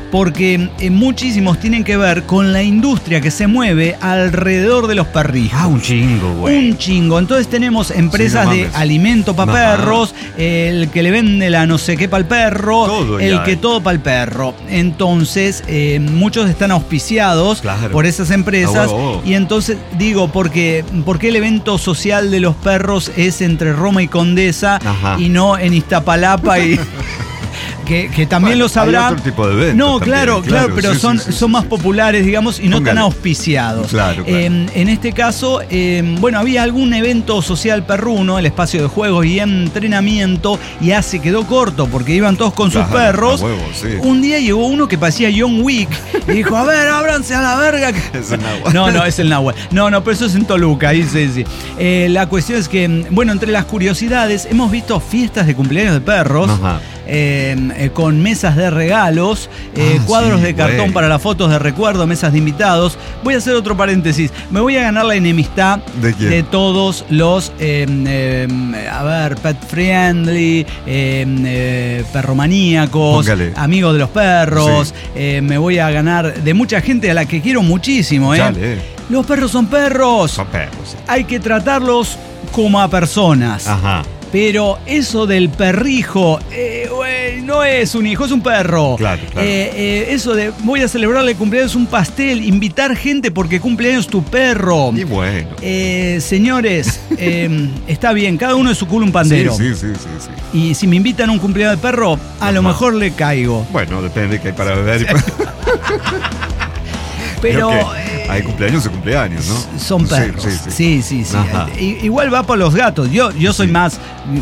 porque eh, muchísimos tienen que ver con la industria que se mueve alrededor de los perrijos. Ah, un chingo, güey. Un chingo. Entonces tenemos empresas Sí, no de mames. alimento para Ajá. perros, el que le vende la no sé qué para el perro, Todo el ya que hay. todo para el perro. Entonces, eh, muchos están auspiciados Claro. por esas empresas. Ah, huevo. Y entonces digo, porque, ¿por qué el evento social de los perros es entre Roma y Condesa Ajá. y no en Iztapalapa y... Que, que también Bueno, lo sabrán. hay otro tipo de eventos No, también, claro, claro, claro, pero sí, son, sí, sí, son sí, más sí. populares, digamos, y no Póngale. tan auspiciados. Claro, claro. Eh, en este caso, eh, bueno, había algún evento social perruno, el espacio de juegos y entrenamiento, y ya se quedó corto porque iban todos con sus Claro, perros. a huevo, sí. Un día llegó uno que parecía John Wick y dijo, a ver, ábranse a la verga. Es el Nahual. No, no, es el Nahual. No, no, pero eso es en Toluca, ahí sí, sí. Eh, la cuestión es que, bueno, entre las curiosidades, hemos visto fiestas de cumpleaños de perros. Ajá. Eh, eh, con mesas de regalos, eh, Ah, cuadros sí, de cartón güey. para las fotos de recuerdo, mesas de invitados. Voy a hacer otro paréntesis. Me voy a ganar la enemistad ¿De quién? todos los, eh, eh, a ver, pet friendly, eh, eh, perromaníacos, Póngale. amigos de los perros. Sí. Eh, me voy a ganar de mucha gente a la que quiero muchísimo. ¿eh? Chale. Los perros son perros. Son perros. sí. Hay que tratarlos como a personas. Ajá. Pero eso del perrijo, eh, güey, no es un hijo, es un perro. Claro, claro. Eh, eh, eso de voy a celebrarle cumpleaños un pastel, invitar gente porque cumpleaños tu perro. Y bueno. Eh, señores, eh, está bien, cada uno es su culo un pandero. Sí, sí, sí, sí, sí. Y si me invitan a un cumpleaños de perro, a lo Ajá. mejor le caigo. Bueno, depende de qué hay para beber. y para- Pero... Creo que eh, hay cumpleaños y cumpleaños, ¿no? Son Sí, perros. sí, Sí, sí. sí, sí. Ajá. I- Igual va por los gatos. Yo, yo soy Sí. más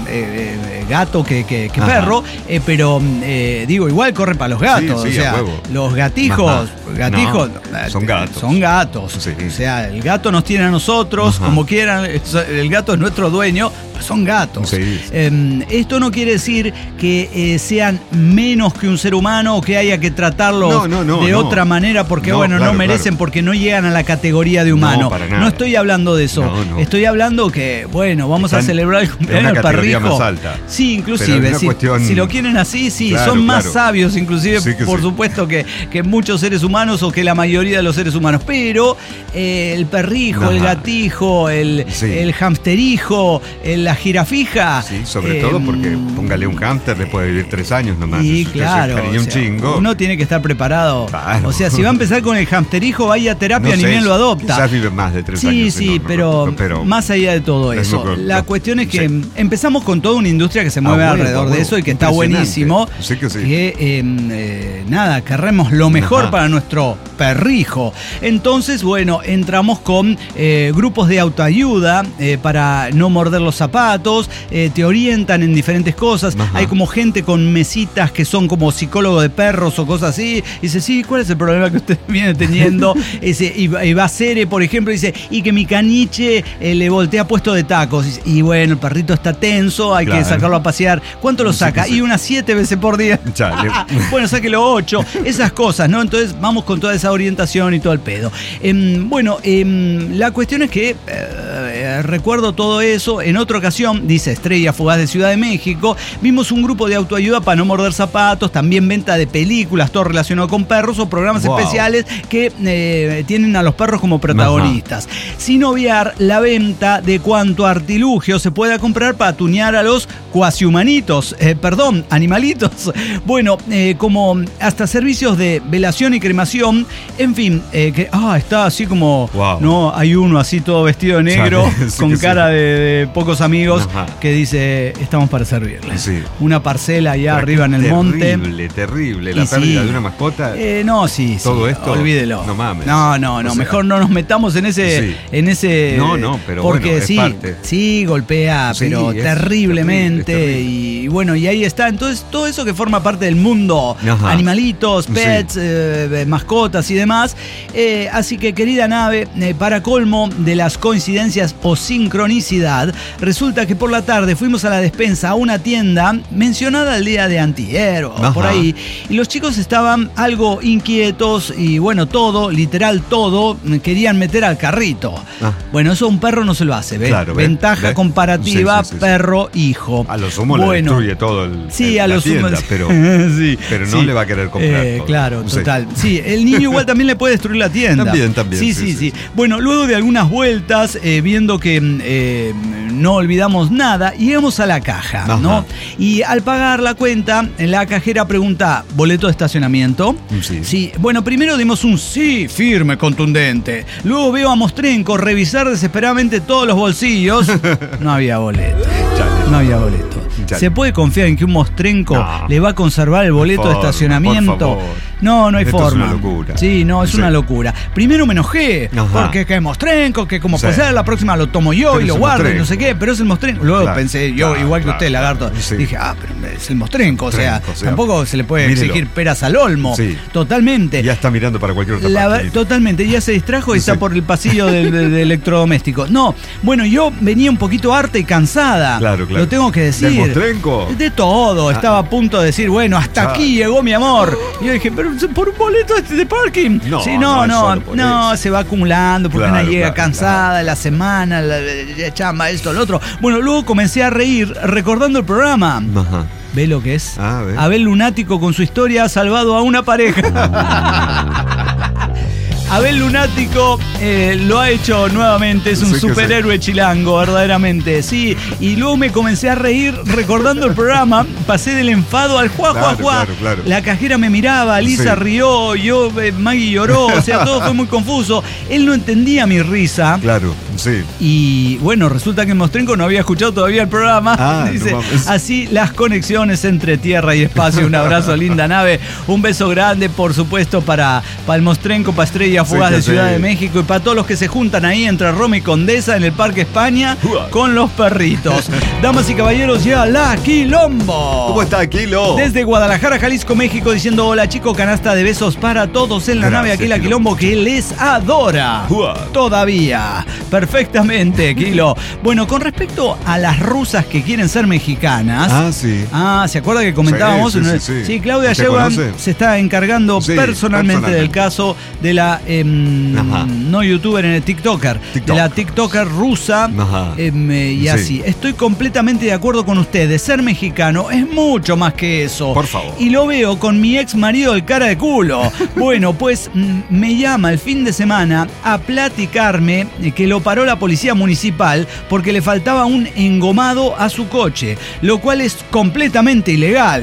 eh, eh, gato que, que- que Ajá. perro, eh, pero eh, digo, igual corre para los gatos. Sí, sí, o sea, a huevo. los gatijos, Ajá. gatijos No, eh, son gatos. Son gatos. Sí. O sea, el gato nos tiene a nosotros, Ajá. como quieran. es- El gato es nuestro dueño, pero son gatos. Sí, sí. Eh, esto no quiere decir que eh, sean menos que un ser humano o que haya que tratarlos No, no, no, de no. otra manera porque, No, bueno, claro, no merecen claro. porque no llegan a la categoría de humano. No, para nada. No estoy hablando de eso. No, no. Estoy hablando que, bueno, vamos Están a celebrar el cumpleaños en del una categoría perrijo. más alta. Sí, Pero inclusive. es una Si, cuestión- si lo quieren así, sí. Claro, son más claro. sabios, inclusive, Sí que por sí. supuesto, que, que muchos seres humanos o que la mayoría de los seres humanos. Pero eh, el perrijo, el Ajá. gatijo, el, Sí. el hamsterijo, el- la jirafija. Sí, sobre eh, todo porque póngale un hámster, le puede vivir tres años nomás. Y Eso, claro, eso es cariño o un sea, chingo. uno tiene que estar preparado. Claro. O sea, si va a empezar con el hamsterijo, vaya a terapia, No ni sé, bien lo adopta. Quizás vive más de tres Sí, años. sí, no, no, pero, no, pero más allá de todo es eso, lo que- la lo- cuestión es que sí. empezamos con toda una industria que se mueve Ah, bueno, alrededor ah, de bueno, eso y que está impresionante. buenísimo. Sí que sí. Que, eh, eh, nada, querremos lo mejor Ajá. para nuestro perrijo. Entonces, bueno, entramos con eh, grupos de autoayuda eh, para no morder los zapatos, eh, te orientan en diferentes cosas. Ajá. Hay como gente con mesitas que son como psicólogo de perros o cosas así. Y dice, sí, ¿cuál es el problema que usted viene teniendo? Dice, y, va- y va a Cere, por ejemplo, dice, y que mi caniche eh, le voltea puesto de tacos. Dice, y bueno, el perrito está tenso, hay Claro. que sacarlo a pasear. ¿Cuánto lo Sí, saca? sí. Y unas siete veces por día. Chale. Bueno, sáquelo ocho. Esas cosas, ¿no? Entonces vamos con toda esa orientación y todo el pedo. Em, bueno, em, la cuestión es que eh, recuerdo todo eso. En otra ocasión, dice Estrella Fugaz de Ciudad de México, vimos un grupo de autoayuda para no morder zapatos, también venta de películas, todo relacionado con perros o programas Wow. especiales que eh, tienen a los perros como protagonistas. Sin obviar la venta de cuanto artilugio se pueda comprar para tunear a los cuasihumanitos, eh, perdón, animalitos. Bueno, eh, como hasta servicios de velación y cremación, en fin, eh, que ah, está así como, Wow. no, hay uno así todo vestido de negro, Chale, sí con que sí. cara de, de pocos amigos, Ajá. que dice, estamos para servirles. Sí. Una parcela allá Pero arriba en el terrible, monte. Terrible, terrible. La Y pérdida sí. de una mascota. Eh, no, sí, Todo sí, esto, olvídelo. no mames. No, no, no, O sea, mejor no nos metamos en ese, sí. en ese. No, no, pero porque bueno, es sí, parte. sí golpea, Sí, pero es terriblemente terrible, es terrible. y bueno, y ahí está. Entonces todo eso que forma parte del mundo, Ajá. animalitos, Sí. pets, eh, mascotas y demás. Eh, así que querida nave, eh, para colmo de las coincidencias o sincronicidad. Resulta que por la tarde fuimos a la despensa a una tienda mencionada el día de antier o Ajá. por ahí, y los chicos estaban algo inquietos y bueno, todo, literal todo, querían meter al carrito. Ah. Bueno, eso a un perro no se lo hace, ¿ve? Claro, ¿ve? Ventaja ¿Ve? comparativa, Sí, sí, sí, sí. perro-hijo. A lo sumo le destruye todo el, Sí, el- a la lo tienda, sumo. pero, sí, pero no sí. le va a querer comprar Eh, todo. Claro, Sí. total. Sí, el niño igual también le puede destruir la tienda. También, también, Sí, sí, sí, sí, sí. sí. Bueno, luego de algunas vueltas, eh, viendo que eh, no olvidamos nada, llegamos a la caja, Ajá. ¿no? Y al pagar la cuenta, la cajera pregunta, ¿boleto de estacionamiento? Sí. Sí. Bueno, primero dimos un sí firme, contundente. Luego veo a Mostrenco revisar desesperadamente todos los bolsillos. No había boleto. Chale. No había boleto. Chale. ¿Se puede confiar en que un Mostrenco No. le va a conservar el boleto Por de favor, estacionamiento? por favor. No, no hay Esto es forma. una locura. Sí, no, es Sí. una locura. Primero me enojé, Ajá. porque que Mostrenco, que como Sí. puede ser, la próxima lo tomo yo Pero y es lo el guardo y no Mostrenco. sé qué, pero es el Mostrenco. Luego Claro, pensé yo, claro, igual que claro, usted, lagarto, sí. dije, ah, pero es el Mostrenco, o sea, Mostrenco, o sea, tampoco se le puede mírelo. exigir peras al olmo. Sí. Totalmente. Ya está mirando para cualquier otra La parte. ver- totalmente, ya se distrajo y Sí. está por el pasillo del, del- del electrodoméstico. No, bueno, yo venía un poquito harta y cansada. Claro, claro. Lo tengo que decir. ¿Del Mostrenco? De todo. Estaba a punto de decir, bueno, hasta Ah. aquí llegó mi amor. Y yo dije, pero por un boleto de, de parking. No, sí, no no, es no, solo por no, eso. se va acumulando porque Claro, una llega claro, cansada, la semana, la, la chamba, esto, lo otro. Bueno, luego comencé a reír recordando el programa. Ajá. ¿Ve lo que es? Ah, ve. Abel Lunático con su historia ha salvado a una pareja. Abel Lunático eh, lo ha hecho nuevamente, es un Sí que superhéroe chilango, verdaderamente, sí. Y luego me comencé a reír recordando el programa, pasé del enfado al juá, juá, Claro, juá. claro, claro. La cajera me miraba, Lisa Sí. rió, yo, eh, Maggie lloró, o sea, todo fue muy confuso. Él no entendía mi risa. Claro, sí. Y bueno, resulta que Mostrenco no había escuchado todavía el programa. Ah, Dice, no mames. así las conexiones entre tierra y espacio. Un abrazo, linda nave. Un beso grande, por supuesto, para, para el Mostrenco, para Estrella Fugaz Sí, que de Ciudad sí. de México y para todos los que se juntan ahí entre Roma y Condesa en el Parque España Uah. con los perritos. Damas y caballeros, llega la Quilombo. ¿Cómo está, Kilo? Desde Guadalajara, Jalisco, México, diciendo hola chico, canasta de besos para todos en la Gracias, nave aquí la Quilombo. Quilombo que les adora. Uah. Todavía. Perfectamente, Kilo. Bueno, con respecto a las rusas que quieren ser mexicanas. Ah, sí. Ah, ¿se acuerda que comentábamos? Sí, sí, sí, sí. Claudia ¿Usted Sheinbaum conoce? se está encargando Sí, personalmente, personalmente. del caso de la em, Ajá. no youtuber, en el TikToker, TikTok. de la TikToker rusa. Ajá. em, eh, y Sí. así. Estoy completamente de acuerdo con ustedes. Ser mexicano es mucho más que eso. Por favor. Y lo veo con mi ex marido el cara de culo. Bueno, pues mm, me llama el fin de semana a platicarme que lo paró la policía municipal porque le faltaba un engomado a su coche, lo cual es completamente ilegal.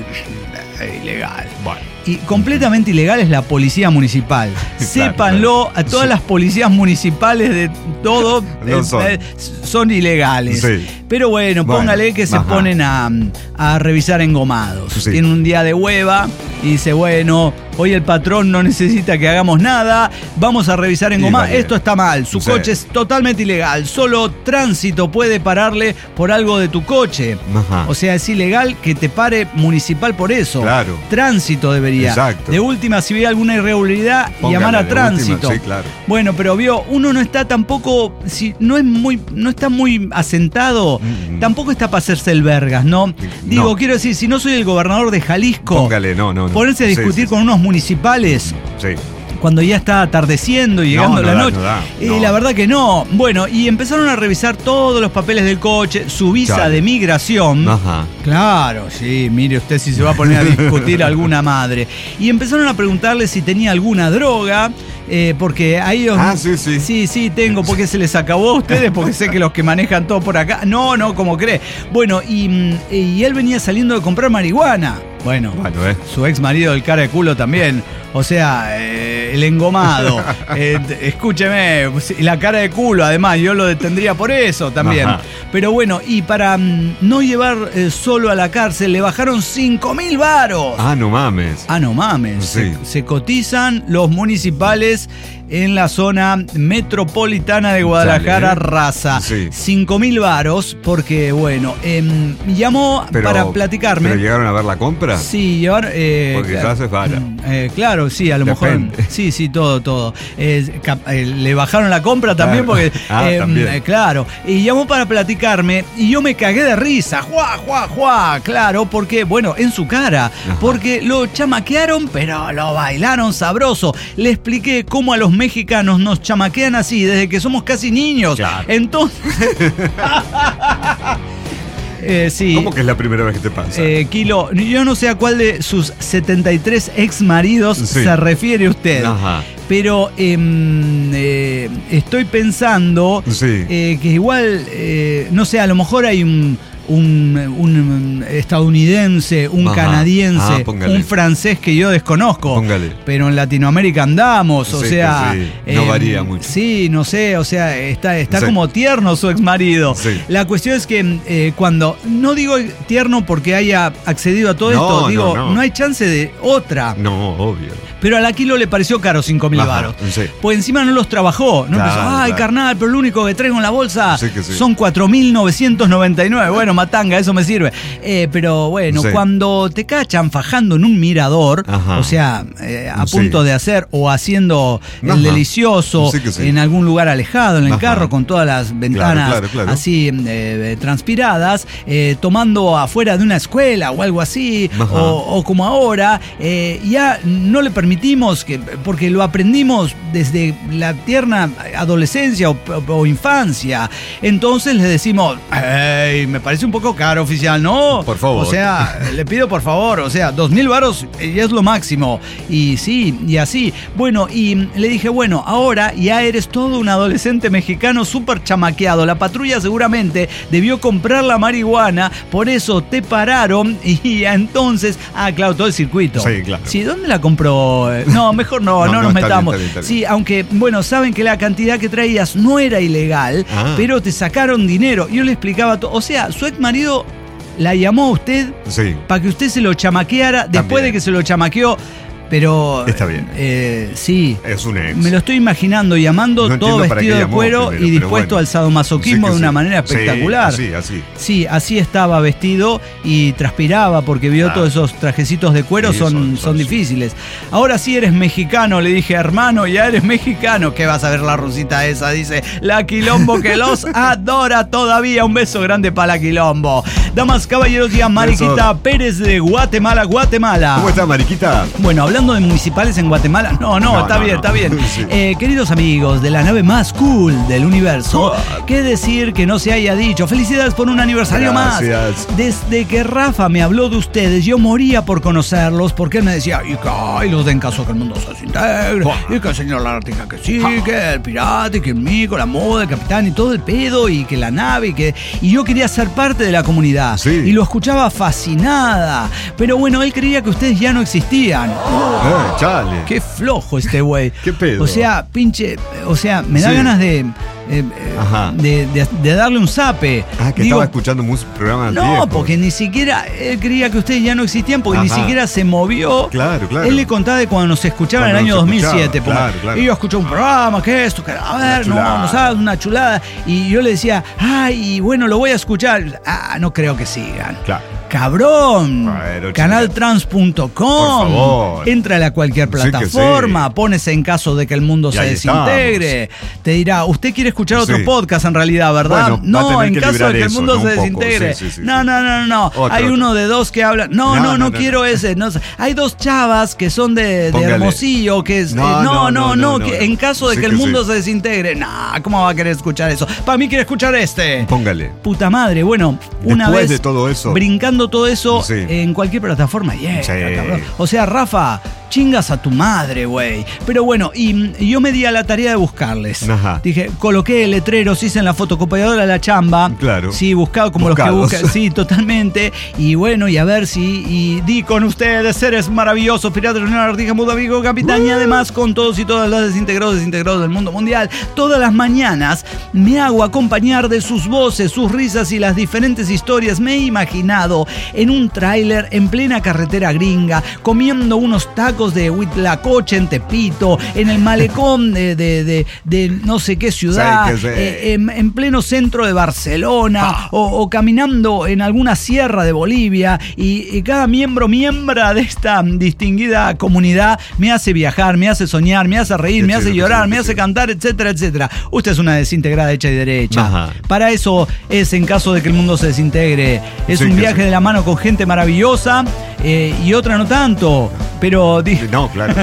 Ilegal. Bueno. Y completamente ilegal es la policía municipal. Claro, Sépanlo, claro. a todas Sí. las policías municipales de todo No eh, son. eh, son ilegales. Sí. Pero bueno, Bueno, póngale que se ajá. ponen a, a revisar engomados. Sí. Tienen un día de hueva y dice, bueno, hoy el patrón no necesita que hagamos nada, vamos a revisar engomados. vale. Esto está mal, su Sí. coche es totalmente ilegal. Solo tránsito puede pararle por algo de tu coche. Ajá. O sea, es ilegal que te pare municipal por eso. Claro. Tránsito debería. Exacto. De última, si ve alguna irregularidad, Póngale llamar a de tránsito. última, sí, claro. Bueno, pero vio, uno no está tampoco, si no es muy, no está muy asentado, Mm. tampoco está para hacerse el vergas, ¿no? Digo, No. quiero decir, si no soy el gobernador de Jalisco, Póngale, no, no, no. ponerse a Sí, discutir sí, con unos municipales Sí. cuando ya está atardeciendo y llegando no la da, noche. no da, y no. la verdad que no. Bueno, y empezaron a revisar todos los papeles del coche, su visa Claro. de migración. Ajá. Claro, sí, mire usted si se va a poner a discutir alguna madre. Y empezaron a preguntarle si tenía alguna droga, eh, porque a ellos... Ah, sí, sí. Sí, sí, tengo, porque se les acabó a ustedes, porque sé que los que manejan todo por acá... No, no, como cree. Bueno, y, mm, y él venía saliendo de comprar marihuana. Bueno, Bueno, eh. su ex marido del cara de culo también. O sea, eh, el engomado. Eh, t- escúcheme, la cara de culo, además, yo lo detendría por eso también. Ajá. Pero bueno, y para mm, no llevar eh, solo a la cárcel, le bajaron cinco mil varos. Ah, no mames. Ah, no mames. Sí. Se, se cotizan los municipales en la zona metropolitana de Guadalajara, Chale, ¿eh? raza. Sí. cinco mil varos, porque bueno, em, llamó Pero, para platicarme. ¿Pero llegaron a ver la compra? ahora? Sí, y ahora... Eh, Porque claro, ya se para. Eh, claro, sí, a lo Depende. mejor... Sí, sí, todo, todo. Eh, cap- eh, le bajaron la compra también Claro. porque... Ah, eh, también. eh, claro. Y llamó para platicarme y yo me cagué de risa. ¡Juá, juá, juá! Claro, porque, bueno, en su cara. Ajá. Porque lo chamaquearon, pero lo bailaron sabroso. Le expliqué cómo a los mexicanos nos chamaquean así desde que somos casi niños. Claro. Entonces... Eh, sí. ¿Cómo que es la primera vez que te pasa? Eh, Kilo, yo no sé a cuál de sus setenta y tres ex maridos Sí. se refiere usted. Ajá. Pero em, eh, estoy pensando Sí. eh, que igual, eh, no sé, a lo mejor hay un, un, un estadounidense, un Ajá. canadiense, Ah, póngale. un francés que yo desconozco. Póngale. Pero en Latinoamérica andamos, o Sí, sea... que sí. No varía mucho. Sí, no sé, o sea, está, está Sí. como tierno su ex marido. Sí. La cuestión es que eh, cuando, no digo tierno porque haya accedido a todo No, esto, no, digo, no. no hay chance de otra. No, obvio. Pero al Aquilo le pareció caro cinco mil Ajá, varos. sí. Pues encima no los trabajó. No Claro, empezó, ay, claro. carnal, pero lo único que traigo en la bolsa Sí que sí. son cuatro mil novecientos noventa y nueve. Bueno, matanga, eso me sirve. Eh, pero bueno, Sí. cuando te cachan fajando en un mirador, Ajá. o sea, eh, a Sí. punto de hacer o haciendo Ajá. el delicioso Sí que sí. en algún lugar alejado, en el Ajá. carro, con todas las ventanas claro, claro. así eh, transpiradas, eh, tomando afuera de una escuela o algo así, Ajá. o, o como ahora, eh, ya no le permitimos, que porque lo aprendimos desde la tierna adolescencia o, o infancia. Entonces le decimos, hey, me parece un poco caro, oficial, ¿no? Por favor. O sea, le pido por favor, o sea, dos mil varos ya es lo máximo. Y sí, y así. Bueno, y le dije, bueno, ahora ya eres todo un adolescente mexicano súper chamaqueado. La patrulla seguramente debió comprar la marihuana, por eso te pararon y entonces, ah, claro, todo el circuito. Sí, claro. Sí, ¿dónde la compró? No, mejor no, no, No, nos no, está bien, metamos. está bien, está bien. Sí, aunque, bueno, saben que la cantidad que traías no era ilegal, Ah. pero te sacaron dinero. Yo le explicaba todo. O sea, su ex marido la llamó a usted Sí. para que usted se lo chamaqueara después También. de que se lo chamaqueó. Pero. Está bien. eh, sí. Es un ex. Me lo estoy imaginando llamando No todo entiendo para vestido qué de llamó cuero primero, y pero dispuesto bueno. al sadomasoquismo Sí que de una sí. manera Sí, espectacular. así, así. Sí, así estaba vestido y transpiraba porque vio Claro. todos esos trajecitos de cuero, Sí, son, son- son, son- difíciles. Ahora sí eres mexicano, le dije, hermano, ya eres mexicano. ¿Qué vas a ver la rusita esa? Dice, la Quilombo que los adora todavía. Un beso grande para la Quilombo. Damas, caballeros, y a Mariquita Pérez de Guatemala, Guatemala. ¿Cómo está, Mariquita? Bueno, hablando de municipales en Guatemala, no, no, No, está no, bien, no. está bien. Sí. Eh, queridos amigos de la nave más cool del universo, qué decir que no se haya dicho. Felicidades por un aniversario Gracias. más. Desde que Rafa me habló de ustedes, yo moría por conocerlos, porque él me decía, y que ay, los den caso que el mundo se desintegre, y que el señor Lártica que sí, que el pirata, y que el mico, la moda, el capitán y todo el pedo, y que la nave, y que. Y yo quería ser parte de la comunidad. Sí. Y lo escuchaba fascinada. Pero bueno, él creía que ustedes ya no existían. Eh, chale. Qué flojo este güey. ¿Qué pedo? O sea, pinche. O sea, me da Sí. ganas de. eh, eh, Ajá. de, de- de darle un zape. Ah, que Digo, estaba escuchando muchos programas no, viejos. porque ni siquiera. Él creía que ustedes ya no existían porque ni Ajá. siquiera se movió. Claro, claro. Él le contaba de cuando nos escuchaba en el Cuando año nos dos mil siete. escuchaba, ponga. claro, claro. Y yo escuché un programa, ¿qué es esto? Que, a ver, no, chulada. no sabes, una chulada. Y yo le decía, ay, bueno, lo voy a escuchar. Ah, no creo que sigan. Claro. Cabrón, Bueno, canaltrans punto com. Por favor. Entra a cualquier Sí que plataforma, sí. pones en caso de que el mundo Y se ahí desintegre. Te dirá, usted quiere escuchar otro Sí. podcast en realidad, ¿verdad? Bueno, va a no, tener en que caso librar de que el eso, mundo ¿no? se Un poco. desintegre. Sí, sí, sí, no, sí. no, no, no, no. Otro, Hay otro. uno de dos que hablan. No, No, no, no, no, no, quiero no. ese. No, hay dos chavas que son de, de Póngale. Hermosillo, que es. No, eh, no, no, no, no, no, no, que no. en caso de Sí que el que mundo sí. se desintegre. Nah, ¿cómo va a querer escuchar eso? Para mí quiere escuchar este. Póngale. Puta madre, bueno, una Después vez de todo eso. brincando todo eso Sí. en cualquier plataforma, yeah, Sí. cabrón. O sea, Rafa, chingas a tu madre, güey. Pero bueno, y, y yo me di a la tarea de buscarles. Ajá. Dije, coloqué letreros, hice en la fotocopiadora de la chamba. Claro. Sí, buscado como Buscados. los que buscan. Sí, totalmente. Y bueno, y a ver si. Y di con ustedes, seres maravillosos, piratas, Leonardo Artija, Mudo Amigo, Capitán, y además con todos y todas las desintegrados, desintegrados del mundo mundial. Todas las mañanas me hago acompañar de sus voces, sus risas y las diferentes historias. Me he imaginado en un tráiler en plena carretera gringa, comiendo unos tacos zoológicos de Huitlacoche en Tepito, en el malecón de, de, de, de no sé qué ciudad, Sí, que sí. eh, en, en pleno centro de Barcelona, Ah. o, o caminando en alguna sierra de Bolivia, y, y cada miembro, miembra de esta distinguida comunidad me hace viajar, me hace soñar, me hace reír, Qué me hace chido, llorar, qué me chido, hace qué chido. cantar, etcétera, etcétera. Usted es una desintegrada hecha y derecha. Ajá. Para eso es en caso de que el mundo se desintegre. Es Sí, un que viaje sí. de la mano con gente maravillosa, eh, y otra no tanto. Pero di- No, claro, sí,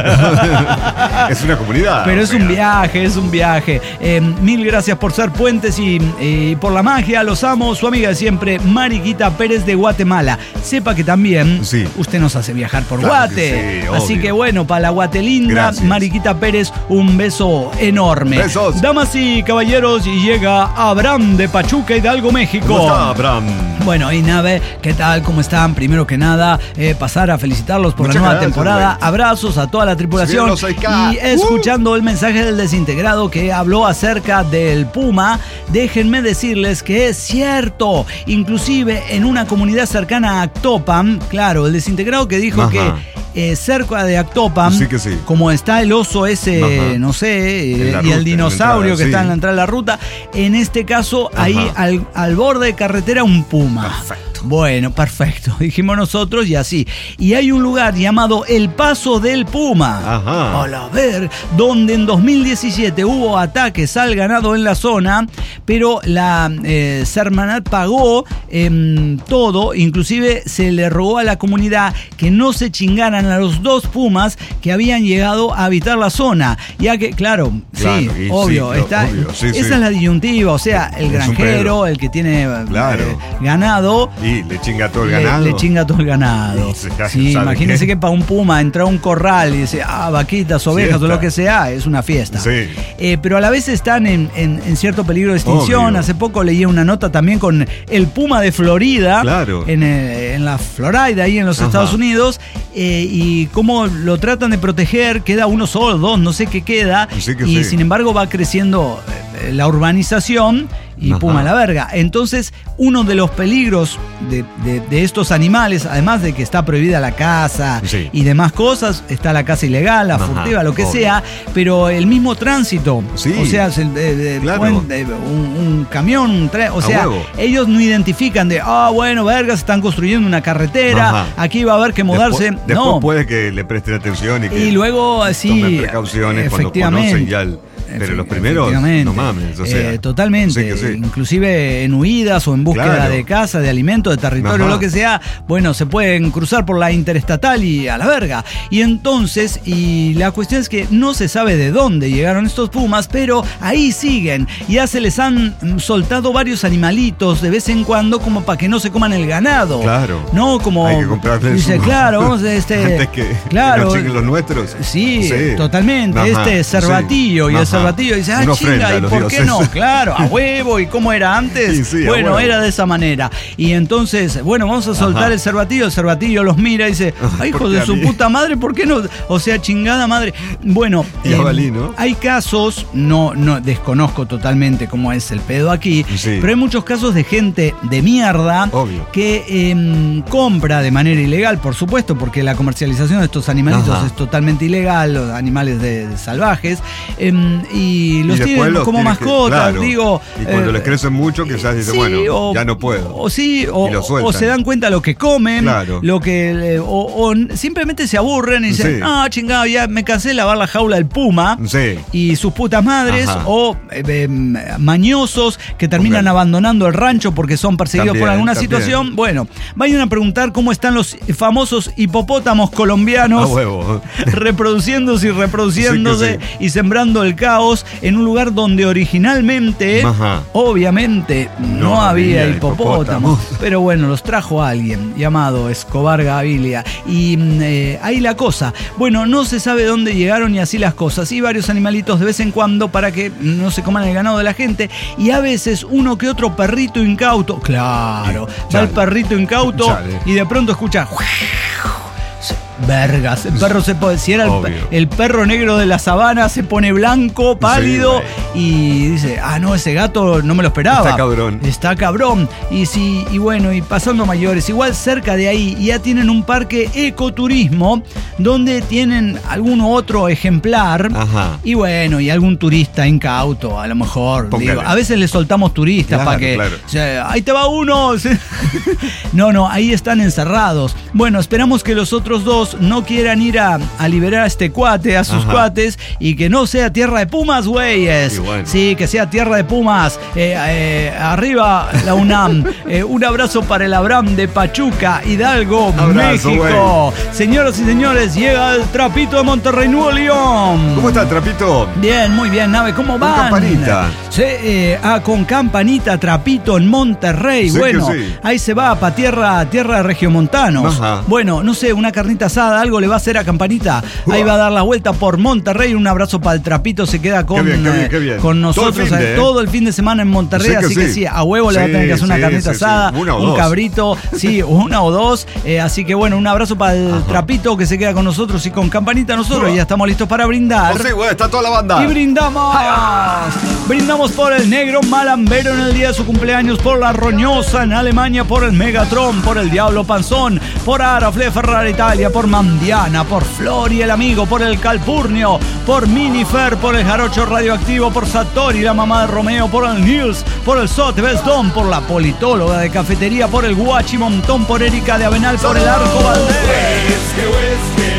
no. Es una comunidad. Pero o es sea. un viaje, es un viaje. Eh, mil gracias por ser puentes y, y por la magia. Los amo. Su amiga de siempre, Mariquita Pérez de Guatemala. Sepa que también Sí. usted nos hace viajar por Claro Guate. que sí, Así obvio. que bueno, para la Guatelinda, Gracias. Mariquita Pérez, un beso enorme. Besos. Damas y caballeros, y llega Abraham de Pachuca, Hidalgo, México. ¿Cómo está, Abraham? Bueno, y Nave, ¿qué tal? ¿Cómo están? Primero que nada, eh, pasar a felicitarlos por Muchas la nueva gracias, temporada. güey. Abrazos a toda la tripulación. Bien, los Aika. Y escuchando el mensaje del desintegrado que habló acerca del Puma, déjenme decirles que es cierto. Inclusive en una comunidad cercana a Actopan, claro, el desintegrado que dijo Ajá. que eh, cerca de Actopan, Sí que sí. como está el oso ese, Ajá. no sé, En eh, la y ruta, el en la dinosaurio entrada, que sí. está en la entrada de la ruta, en este caso, Ajá. ahí al, al borde de carretera, un Puma. Perfecto. Bueno, perfecto, dijimos nosotros y así. Y hay un lugar llamado El Paso del Puma. Ajá. A la ver, donde en dos mil diecisiete hubo ataques al ganado en la zona, pero la eh, Sermanat pagó eh, todo, inclusive se le rogó a la comunidad que no se chingaran a los dos pumas que habían llegado a habitar la zona, ya que, claro, Claro, sí, y obvio, sí, está, obvio, sí, esa sí. es la disyuntiva, o sea, el Es un granjero, pedo. el que tiene eh, Claro. ganado, Y le chinga todo el le, ganado. le chinga todo el ganado. Y se- ya Sí, sabe imagínense qué. que para un puma entrar a un corral y dice, ah, vaquitas, ovejas Fiesta. o lo que sea, es una fiesta. Sí. Eh, pero a la vez están en, en- en cierto peligro de extinción. Obvio. Hace poco leí una nota también con el puma de Florida, Claro. en, eh, en la Florida, ahí en los Ajá. Estados Unidos, eh, y cómo lo tratan de proteger, queda uno solo, dos, no sé qué queda, Sí que y sí. sin embargo va creciendo eh, la urbanización y Ajá. puma a la verga. Entonces, uno de los peligros de, de- de estos animales, además de que está prohibida la caza Sí. y demás cosas, está la caza ilegal, la Ajá, furtiva, lo que obvio. sea, pero el mismo tránsito, Sí. o sea, se- de- de- Claro. pueden- de- un, un camión, un tren, o A sea, huevo. ellos no identifican de, ah, bueno, vergas, están construyendo una carretera, Ajá. aquí va a haber que mudarse. Después, después no. puede que le presten atención y que Y luego, sí, tomen precauciones cuando efectivamente. conocen ya el... Pero los primeros, Efectivamente. no mames, o sea... Eh, totalmente, Sí que sí. inclusive en huidas o en búsqueda Claro. de casa, de alimento, de territorio, Ajá. lo que sea, bueno, se pueden cruzar por la interestatal y a la verga. Y entonces, y la cuestión es que no se sabe de dónde llegaron estos pumas, pero ahí siguen. Ya se les han mm, soltado varios animalitos de vez en cuando como para que no se coman el ganado. Claro. No, como... Hay que comprarles Dice, uno. claro, vamos a este... Antes que, claro, que nos chinguen los nuestros. Sí, totalmente. Ajá, Este cervatillo sí. y el Ajá. cervatillo dice, ah, Una ofrenda chinga, a ¿y los por qué dioses. no? Claro, a huevo, ¿y cómo era antes? Sí, sí, a bueno, huevo. era de esa manera. Y entonces, bueno, vamos a soltar Ajá. el cervatillo, el cervatillo los mira y dice, ay, hijo ¿por qué de a su mí? puta madre, ¿por qué no? O sea, chingada madre. Bueno, Y jabalí, ¿no? hay casos, no, no desconozco totalmente cómo es el pedo aquí, Sí. pero hay muchos casos de gente de mierda Obvio. que em, compra de manera ilegal, por supuesto, porque la comercialización de estos animalitos Ajá. es totalmente ilegal, los animales de, de salvajes, em, y los Y después tienen los como tiene que- mascotas, claro. digo. Y cuando eh, les crecen mucho, quizás dicen, sí, bueno, o- ya no puedo. O sí, o, Y lo o sueltan. se dan cuenta lo que comen, Claro. lo que eh, o, o simplemente se aburren y dicen, Sí. ah, chingado, ya me cansé de lavar la jaula del puma. Sí. Y sus putas madres, Ajá. o eh, eh, mañosos que terminan Pongan. abandonando el rancho porque son perseguidos También, por alguna también. situación. Bueno, vayan a preguntar cómo están los famosos hipopótamos colombianos A huevo. reproduciéndose y reproduciéndose Sí que y sembrando el caos en un lugar donde originalmente, Ajá. obviamente, no, No había había hipopótamos. hipopótamos. Pero bueno, los trajo alguien llamado Escobar Gavilia. Y mm, eh, ahí la cosa. Bueno, no se sabe dónde llegaron y así las cosas. Y varios animalitos de vez en cuando para que no se coman el ganado de la gente. Y a veces uno que otro perrito incauto. Claro, va Chale. el perrito incauto Chale. y de pronto escucha... Vergas, el perro se pone, si era el, Obvio. el perro negro de la sabana, se pone blanco, pálido, y dice, ah, no, ese gato no me lo esperaba. Está cabrón. Está cabrón. Y sí, y bueno, y pasando a mayores, igual cerca de ahí ya tienen un parque ecoturismo donde tienen algún otro ejemplar. Ajá. Y bueno, y algún turista incauto, a lo mejor. Digo, a veces le soltamos turistas claro, para que, claro. o sea, ahí te va uno. No, no, ahí están encerrados. Bueno, esperamos que los otros dos no quieran ir a, a liberar a este cuate, a sus Ajá. cuates, y que no sea tierra de Pumas, güeyes. Bueno. Sí, que sea tierra de Pumas. Eh, eh, arriba la UNAM. Eh, un abrazo para el Abraham de Pachuca, Hidalgo, Abrazo, México. Güey. Señoras y señores, llega el Trapito de Monterrey, Nuevo León. ¿Cómo está el Trapito? Bien, muy bien, Nave. ¿Cómo van? Con campanita. Sí, eh, ah, con campanita, Trapito en Monterrey. Sí, bueno, que sí. ahí se va para tierra, tierra de regiomontanos. Ajá. Bueno, no sé, una carnita asada, algo le va a hacer a Campanita. Ahí va a dar la vuelta por Monterrey. Un abrazo para el Trapito, se queda con, Qué bien, qué bien, eh, qué bien. con nosotros Todo el fin de, eh, ¿eh? todo el fin de semana en Monterrey. Sí que así que sí. sí, a huevo le va a Sí, tener que hacer una sí, carnita sí, sí. asada, Una o un dos. cabrito, sí, una o dos. Eh, así que bueno, un abrazo para el Ajá. Trapito que se queda con nosotros y con Campanita nosotros. Ya estamos listos para brindar. Oh, sí, güey, está toda la banda. Y brindamos. Brindamos por el negro malambero en el día de su cumpleaños, por la roñosa en Alemania, por el Megatron, por el Diablo Panzón, por Arafle Ferrari Italia, por Mandiana, por Flori el amigo, por el Calpurnio, por Minifer, por el Jarocho Radioactivo, por Satori, la mamá de Romeo, por el Nils, por el Sote Bestón, por la politóloga de cafetería, por el Guachi Montón, por Erika de Avenal, por el Arco Valdés.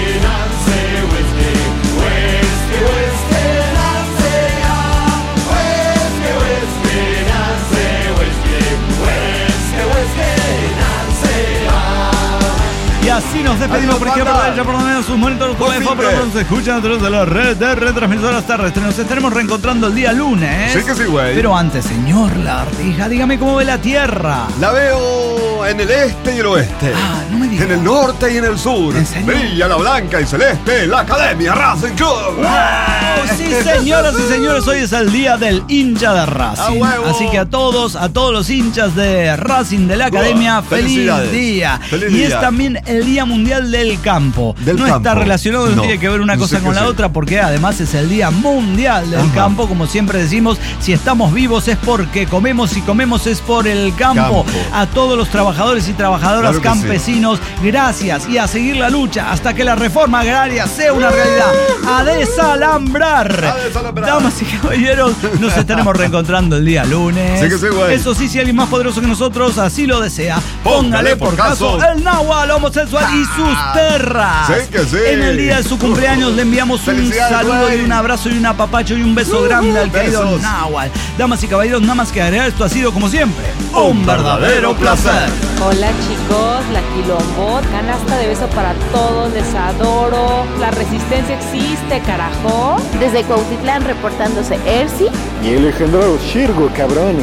Y así nos despedimos por aquí, por ella, por lo menos sus monitores, por la pero nos escuchan a través de la red de retransmisoras terrestres. Nos estaremos reencontrando el día lunes. Sí que sí, güey. Pero antes, señor Lagartija, dígame cómo ve la Tierra. La veo en el este y el oeste. Ah, no me digas. En el norte y en el sur. ¿En serio? Brilla la blanca y celeste, la Academia Racing Club. ¡Wow! Sí, señoras y señores, hoy es el día del hincha de Racing. ¡A huevo! Así que a todos, a todos los hinchas de Racing de la Academia, Wow, feliz felicidades. día. Feliz y día. es también el Día Mundial del Campo. Del no campo. está relacionado, no, No, tiene que ver una no cosa sé con qué la sé. otra, porque además es el Día Mundial del Ajá. Campo. Como siempre decimos, si estamos vivos es porque comemos, y comemos es por el campo. Campo. A todos los trabajadores y trabajadoras Claro que campesinos, gracias, y a seguir la lucha hasta que la reforma agraria sea una realidad. A desalambrar. A desalambrar. Damas y caballeros, nos estaremos reencontrando el día lunes. Sí que sí, güey. Eso sí, si alguien más poderoso que nosotros así lo desea, póngale, Póngale por por caso caso el Nahual homosexual y sus terras. Sí que sí. En el día de su cumpleaños le enviamos un Felicidades, saludo güey. y un abrazo y un apapacho y un beso grande al querido besos. Nahual. Damas y caballeros, nada más que agregar, esto ha sido como siempre un verdadero placer. Hola chicos, la Quilombo, canasta de beso para todos, les adoro. La resistencia existe, carajo. Desde Cuautitlán reportándose Ersi. Y el legendario Shirgo, cabrones.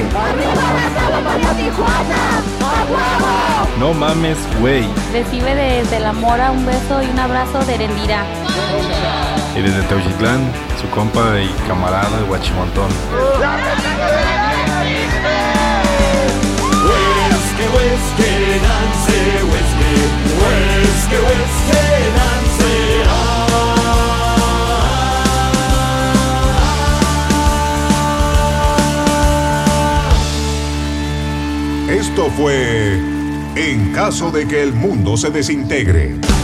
No mames, güey. Recibe desde la Mora un beso y un abrazo de Erendira. Y desde Teuchitlán, su compa y camarada, el Guachimontón. Esto fue En caso de que el mundo se desintegre.